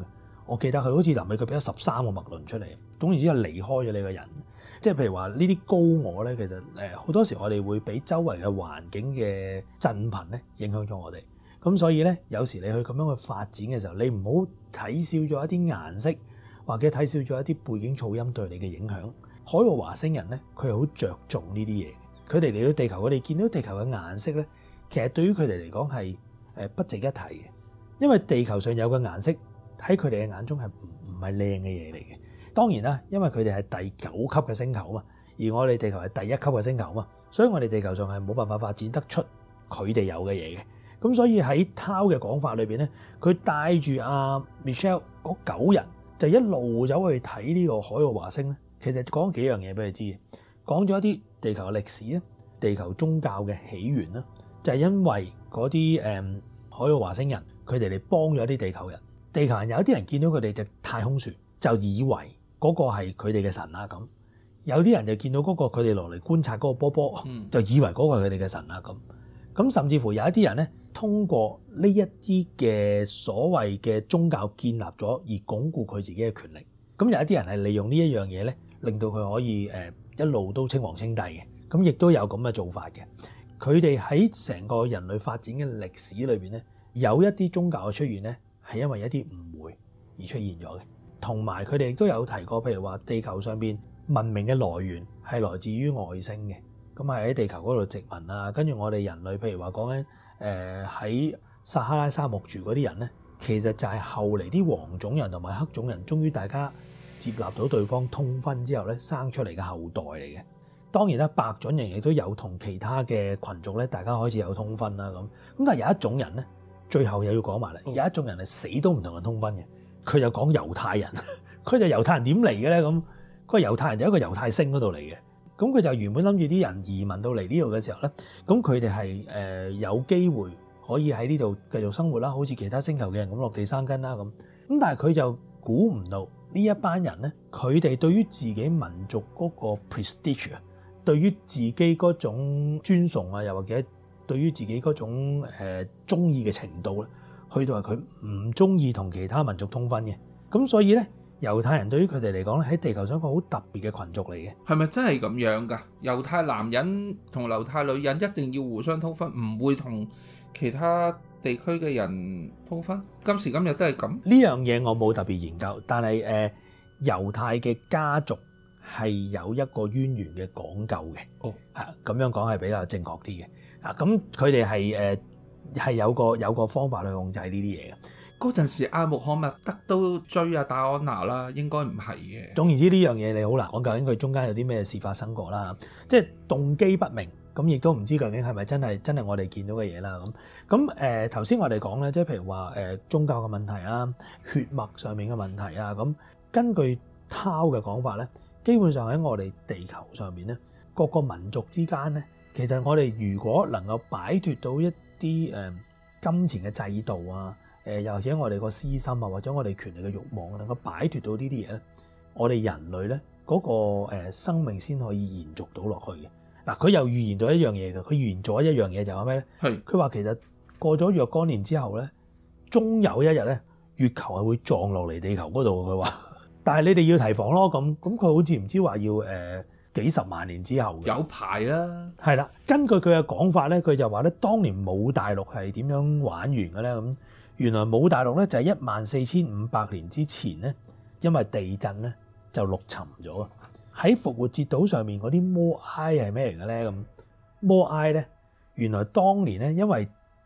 我記得佢好似臨尾佢俾咗十三個脈輪出嚟，總言之係離開咗你個人。即係譬如話呢啲高我咧，其實誒好多時我哋會俾周圍嘅環境嘅振頻咧影響咗我哋。咁所以咧，有時你去咁樣去發展嘅時候，你唔好睇少咗一啲顏色，或者睇少咗一啲背景噪音對你嘅影響。海奧華星人咧，佢係好着重呢啲嘢。佢哋嚟到地球，我哋見到地球嘅顏色咧，其實對於佢哋嚟講係誒不值一提嘅，因為地球上有嘅顏色喺佢哋嘅眼中係唔唔係靚嘅嘢嚟嘅。當然啦，因為佢哋係第九級嘅星球嘛，而我哋地球係第一級嘅星球嘛，所以我哋地球上係冇辦法發展得出佢哋有嘅嘢嘅。咁所以喺 Tao 嘅講法裏邊咧，佢帶住阿 Michelle 嗰九人就一路走去睇呢個海奧華星咧。其實講幾樣嘢俾佢知嘅，講咗一啲地球嘅歷史啊，地球宗教嘅起源啦，就係因為嗰啲誒海奧華星人佢哋嚟幫咗啲地球人，地球人有啲人見到佢哋隻太空船就以為嗰個係佢哋嘅神啊咁，有啲人就見到嗰個佢哋落嚟觀察嗰個波波，就以為嗰個係佢哋嘅神啊咁，咁甚至乎有一啲人咧，通過呢一啲嘅所謂嘅宗教建立咗而鞏固佢自己嘅權力，咁有一啲人係利用呢一樣嘢咧。令到佢可以誒一路都稱王稱帝嘅，咁亦都有咁嘅做法嘅。佢哋喺成個人類發展嘅歷史裏邊咧，有一啲宗教嘅出現咧，係因為一啲誤會而出現咗嘅。同埋佢哋亦都有提過，譬如話地球上邊文明嘅來源係來自於外星嘅，咁係喺地球嗰度殖民啊。跟住我哋人類，譬如話講緊誒喺撒哈拉沙漠住嗰啲人咧，其實就係後嚟啲黃種人同埋黑種人，終於大家接納到對方通婚之後咧，生出嚟嘅後代嚟嘅。當然啦，白種人亦都有同其他嘅群族咧，大家開始有通婚啦咁。咁但係有一種人咧，最後又要講埋啦。有一種人係死都唔同人通婚嘅，佢就講猶太人。佢就猶太人點嚟嘅咧？咁佢話猶太人就喺一個猶太星嗰度嚟嘅。咁佢就原本諗住啲人移民到嚟呢度嘅時候咧，咁佢哋係誒有機會可以喺呢度繼續生活啦，好似其他星球嘅人咁落地生根啦咁。咁但係佢就估唔到。呢一班人咧，佢哋對於自己民族嗰個 prestige 啊，對於自己嗰種尊崇啊，又或者對於自己嗰種誒中意嘅程度咧，去到係佢唔中意同其他民族通婚嘅。咁所以咧，猶太人對於佢哋嚟講咧，喺地球上一個好特別嘅群族嚟嘅。 係咪真係咁樣㗎？猶太男人同猶太女人一定要互相通婚，唔會同其他地區嘅人通婚，今時今日都係咁。呢樣嘢我冇特別研究，但係誒、呃、猶太嘅家族係有一個淵源嘅講究嘅。哦，係咁樣講係比較正確啲嘅。啊，咁佢哋係誒係有個有個方法去控制呢啲嘢嘅。 嗰陣時阿穆罕默德都追阿戴安娜啦，應該唔係嘅。 總言之，呢樣嘢你好難講究竟佢中間有啲咩事發生過啦，即係動機不明。咁亦都唔知究竟係咪真係真係我哋見到嘅嘢啦。咁咁誒頭先我哋講咧，即係譬如話誒宗教嘅問題啊、血脈上面嘅問題啊。咁根據 Tao 嘅講法咧，基本上喺我哋地球上面咧，各個民族之間咧，其實我哋如果能夠擺脫到一啲誒金錢嘅制度啊，誒又或者我哋個私心啊，或者我哋權力嘅慾望能夠擺脫到呢啲嘢咧，我哋人類咧嗰個誒生命先可以延續到落去嘅。嗱，佢又預言到一樣嘢嘅，佢預言咗一樣嘢就係咩咧？係佢話其實過咗若干年之後咧，終有一日咧，月球係會撞落嚟地球嗰度。佢話，但係你哋要提防咯。咁咁佢好似唔知話要誒、呃、幾十萬年之後嘅有排啦。係啦，根據佢嘅講法咧，佢就話咧，當年姆大陸係點樣玩完嘅咧？咁原來姆大陸咧就係一萬四千五百年之前咧，因為地震咧就陸沉咗。喺復活節島上面嗰啲摩埃係咩嚟嘅咧？咁摩埃咧，原來當年咧，因為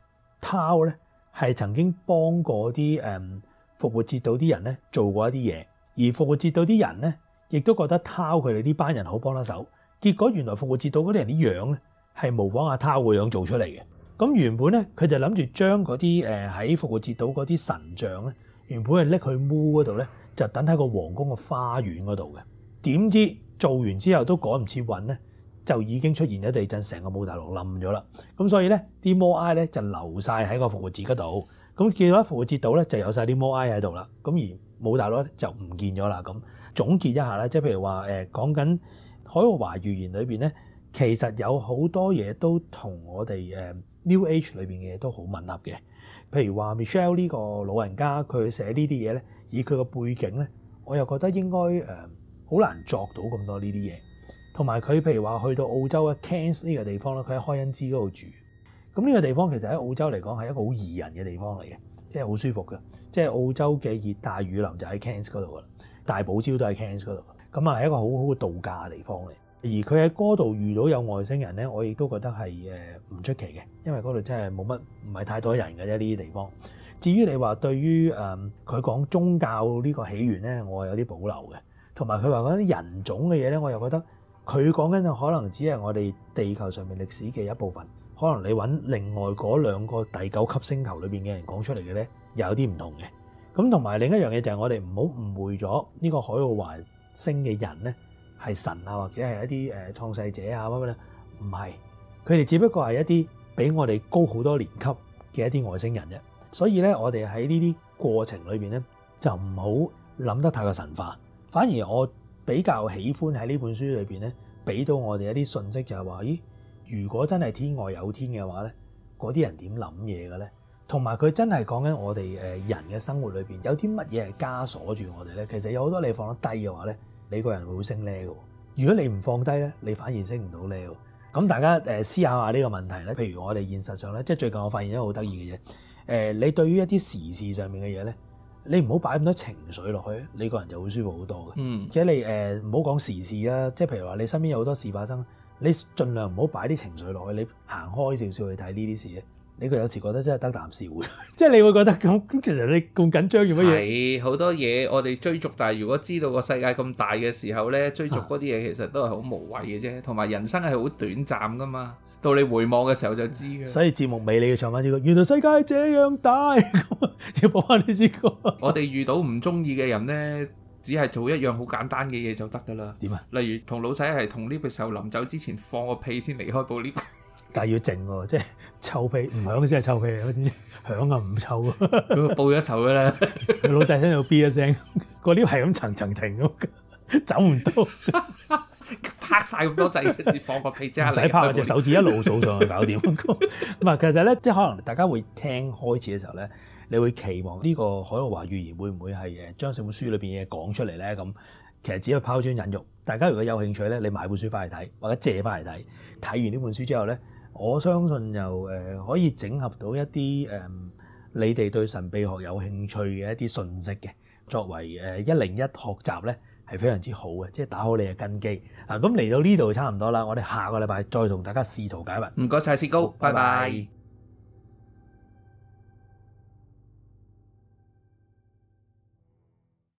Tao 咧係曾經幫過啲誒復活節島啲人咧做過一啲嘢，而復活節島啲人咧亦都覺得 Tao 佢哋呢班人好幫得手。結果原來復活節島嗰啲人啲樣咧係模仿阿 Tao 個樣做出嚟嘅。咁原本咧佢就諗住將嗰啲誒喺復活節島嗰啲神像咧，原本係拎去 Mu 嗰度咧，就等喺個皇宮嘅花園嗰度嘅。點知做完之後都趕唔切運咧，就已經出現咗地震，成個姆大陸冧咗啦。咁所以咧，啲摩埃咧就留晒喺個復活節嗰度。咁見到復活節島咧就有晒啲摩埃喺度啦。咁而姆大陸咧就唔見咗啦。咁總結一下咧，即係譬如話誒講緊海奧華預言裏邊咧， 其實有好多嘢都同我哋誒 New Age 裏邊嘅嘢都好吻合嘅。譬如話 Michelle 呢個老人家佢寫呢啲嘢咧，以佢個背景咧，我又覺得應該誒好難作到咁多呢啲嘢。同埋佢譬如話去到澳洲嘅 Cairns 呢個地方咧，佢喺開恩茲嗰度住。咁呢個地方其實喺澳洲嚟講係一個好宜人嘅地方嚟嘅，即係好舒服嘅。即係澳洲嘅熱帶雨林就喺 Cairns 嗰度噶啦，大堡礁都喺 Cairns 嗰度。咁啊係一個好好嘅度假嘅地方嚟。而佢喺嗰度遇到有外星人咧，我亦都覺得係誒唔出奇嘅，因為嗰度真係冇乜唔係太多人嘅啫呢啲地方。至於你話對於誒佢講宗教呢個起源咧，我係有啲保留嘅。同埋佢話嗰啲人種嘅嘢咧，我又覺得佢講緊嘅可能只係我哋地球上面歷史嘅一部分。可能你揾另外嗰兩個第九級星球裏邊嘅人講出嚟嘅咧，又有啲唔同嘅。咁同埋另一樣嘢就係我哋唔好誤會咗呢個海奧華星嘅人咧係神啊，或者係一啲誒創世者啊乜乜咧，唔係，佢哋只不過係一啲比我哋高好多年級嘅一啲外星人啫。所以咧，我哋喺呢啲過程裏邊咧，就唔好諗得太過神化。反而我比較喜歡喺呢本書裏邊咧，俾到我哋一啲信息，就係話：咦，如果真係天外有天嘅話咧，嗰啲人點諗嘢嘅咧？同埋佢真係講緊我哋誒人嘅生活裏邊有啲乜嘢係枷鎖住我哋咧？其實有好多你放得低嘅話咧，你個人會升 level。如果你唔放低咧，你反而升唔到 level。咁大家誒思考下呢個問題咧。譬如我哋現實上咧，即係最近我發現一個好得意嘅嘢。誒，你對於一啲時事上面嘅嘢咧，你唔好擺咁多情緒落去，你個人就會舒服好多嘅。嗯，即係你誒唔好講時事啦，即係譬如話你身邊有好多事發生，你盡量唔好擺啲情緒落去，你行開少少去睇呢啲事咧。你個有時覺得真係得啖笑嘅，即係你會覺得咁，其實你咁緊張做乜嘢？ 係好多嘢我哋追逐，但係如果知道個世界咁大嘅時候咧，追逐嗰啲嘢其實都係好無謂嘅啫，同埋人生係好短暫噶嘛。到你回望嘅時候就知嘅。 所以節目尾你要唱翻呢個，原來世界這樣大，要播翻呢支歌。 我哋遇到唔中意嘅人咧，只係做一樣好簡單嘅嘢就得噶啦。 點啊？ 例如同老細係同 lift 嘅時候，臨走之前放個屁先離開部 lift。 但係要靜喎，即係臭屁唔響先係臭屁嚟，嗰啲響啊唔臭啊。 佢報咗仇㗎啦， 老細聽到 B 一聲，個 lift 係咁層層停咁，走唔到， 拍晒咁多掣，跟住放個屁即刻離開。 唔使拍，隻手指一路掃上去搞掂。唔係，其實咧，即係可能大家會聽開始嘅時候咧，你會期望呢個海奧華預言會唔會係誒將成本書裏邊嘢講出嚟咧？咁其實只係拋磚引玉。大家如果有興趣咧，你買本書翻嚟睇，或者借翻嚟睇。睇完呢本書之後咧，我相信又誒可以整合到一啲誒你哋對神秘學有興趣嘅一啲信息嘅，作為誒一零一學習咧係非常之好嘅，即係打好你嘅根基。嗱，咁嚟到呢度差唔多啦，我哋下個禮拜再同大家試圖解密。 唔該晒，薛高，拜拜。